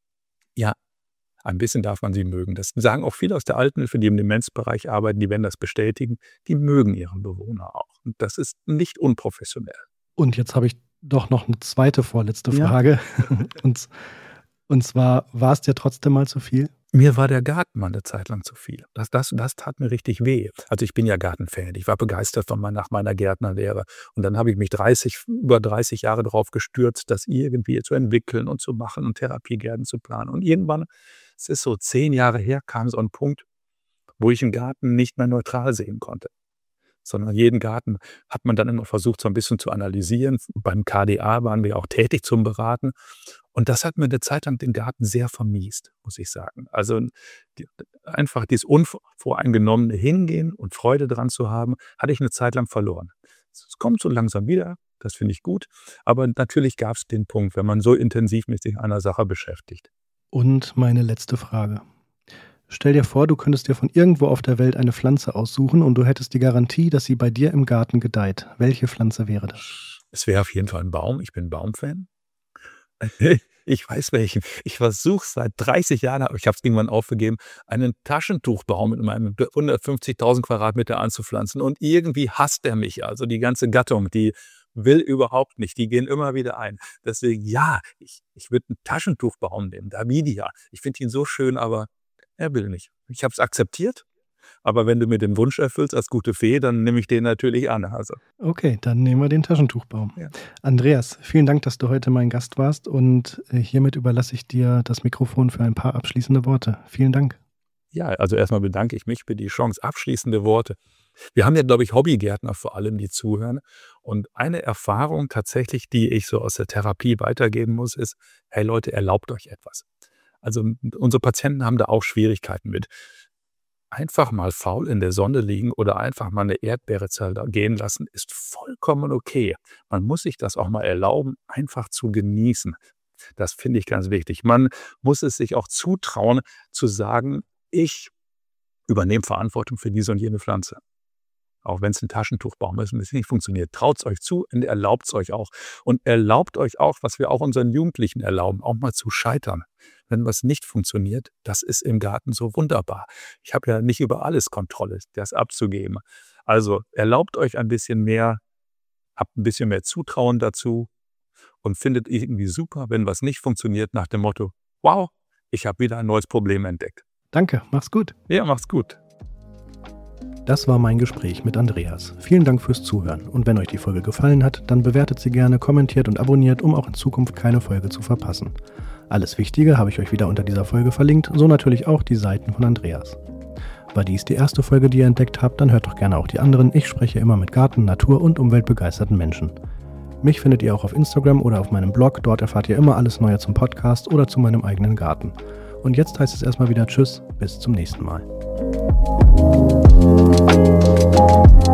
ja, ein bisschen darf man sie mögen. Das sagen auch viele aus der Altenhilfe, die im Demenzbereich arbeiten, die werden das bestätigen. Die mögen ihren Bewohner auch. Und das ist nicht unprofessionell. Und jetzt habe ich doch noch eine zweite, vorletzte Ja. Frage. und, und zwar, war es dir trotzdem mal zu viel? Mir war der Garten mal eine Zeit lang zu viel. Das, das, das tat mir richtig weh. Also ich bin ja Gartenfan. Ich war begeistert von mein, nach meiner Gärtnerlehre. Und dann habe ich mich dreißig, über dreißig Jahre darauf gestürzt, das irgendwie zu entwickeln und zu machen und Therapiegärten zu planen. Und irgendwann, es ist so zehn Jahre her, kam so ein Punkt, wo ich einen Garten nicht mehr neutral sehen konnte. Sondern jeden Garten hat man dann immer versucht, so ein bisschen zu analysieren. Beim K D A waren wir auch tätig zum Beraten. Und das hat mir eine Zeit lang den Garten sehr vermiest, muss ich sagen. Also die, einfach dieses unvoreingenommene Hingehen und Freude dran zu haben, hatte ich eine Zeit lang verloren. Es kommt so langsam wieder, das finde ich gut. Aber natürlich gab es den Punkt, wenn man so intensiv mit sich einer Sache beschäftigt. Und meine letzte Frage. Stell dir vor, du könntest dir von irgendwo auf der Welt eine Pflanze aussuchen und du hättest die Garantie, dass sie bei dir im Garten gedeiht. Welche Pflanze wäre das? Es wäre auf jeden Fall ein Baum. Ich bin Baumfan. Ich weiß welchen. Ich versuche seit dreißig Jahren, aber ich habe es irgendwann aufgegeben, einen Taschentuchbaum in meinem hundertfünfzigtausend Quadratmeter anzupflanzen. Und irgendwie hasst er mich. Also die ganze Gattung, die will überhaupt nicht. Die gehen immer wieder ein. Deswegen, ja, ich, ich würde einen Taschentuchbaum nehmen. Davidia. Ich finde ihn so schön, aber er will nicht. Ich habe es akzeptiert. Aber wenn du mir den Wunsch erfüllst als gute Fee, dann nehme ich den natürlich an. Also. Okay, dann nehmen wir den Taschentuchbaum. Ja. Andreas, vielen Dank, dass du heute mein Gast warst und hiermit überlasse ich dir das Mikrofon für ein paar abschließende Worte. Vielen Dank. Ja, also erstmal bedanke ich mich für die Chance. Abschließende Worte. Wir haben ja, glaube ich, Hobbygärtner vor allem, die zuhören. Und eine Erfahrung tatsächlich, die ich so aus der Therapie weitergeben muss, ist, hey Leute, erlaubt euch etwas. Also unsere Patienten haben da auch Schwierigkeiten mit. einfach mal faul in der Sonne liegen oder einfach mal eine Erdbeere gehen lassen, ist vollkommen okay. Man muss sich das auch mal erlauben, einfach zu genießen. Das finde ich ganz wichtig. Man muss es sich auch zutrauen, zu sagen, ich übernehme Verantwortung für diese und jene Pflanze. Auch wenn es ein Taschentuchbaum ist und es nicht funktioniert. Traut es euch zu und erlaubt es euch auch. Und erlaubt euch auch, was wir auch unseren Jugendlichen erlauben, auch mal zu scheitern. Wenn was nicht funktioniert, das ist im Garten so wunderbar. Ich habe ja nicht über alles Kontrolle, das abzugeben. Also erlaubt euch ein bisschen mehr, habt ein bisschen mehr Zutrauen dazu und findet irgendwie super, wenn was nicht funktioniert, nach dem Motto, wow, ich habe wieder ein neues Problem entdeckt. Danke, mach's gut. Ja, macht's gut. Das war mein Gespräch mit Andreas. Vielen Dank fürs Zuhören. Und wenn euch die Folge gefallen hat, dann bewertet sie gerne, kommentiert und abonniert, um auch in Zukunft keine Folge zu verpassen. Alles Wichtige habe ich euch wieder unter dieser Folge verlinkt, so natürlich auch die Seiten von Andreas. War dies die erste Folge, die ihr entdeckt habt, dann hört doch gerne auch die anderen. Ich spreche immer mit Garten-, Natur- und umweltbegeisterten Menschen. Mich findet ihr auch auf Instagram oder auf meinem Blog. Dort erfahrt ihr immer alles Neue zum Podcast oder zu meinem eigenen Garten. Und jetzt heißt es erstmal wieder Tschüss, bis zum nächsten Mal.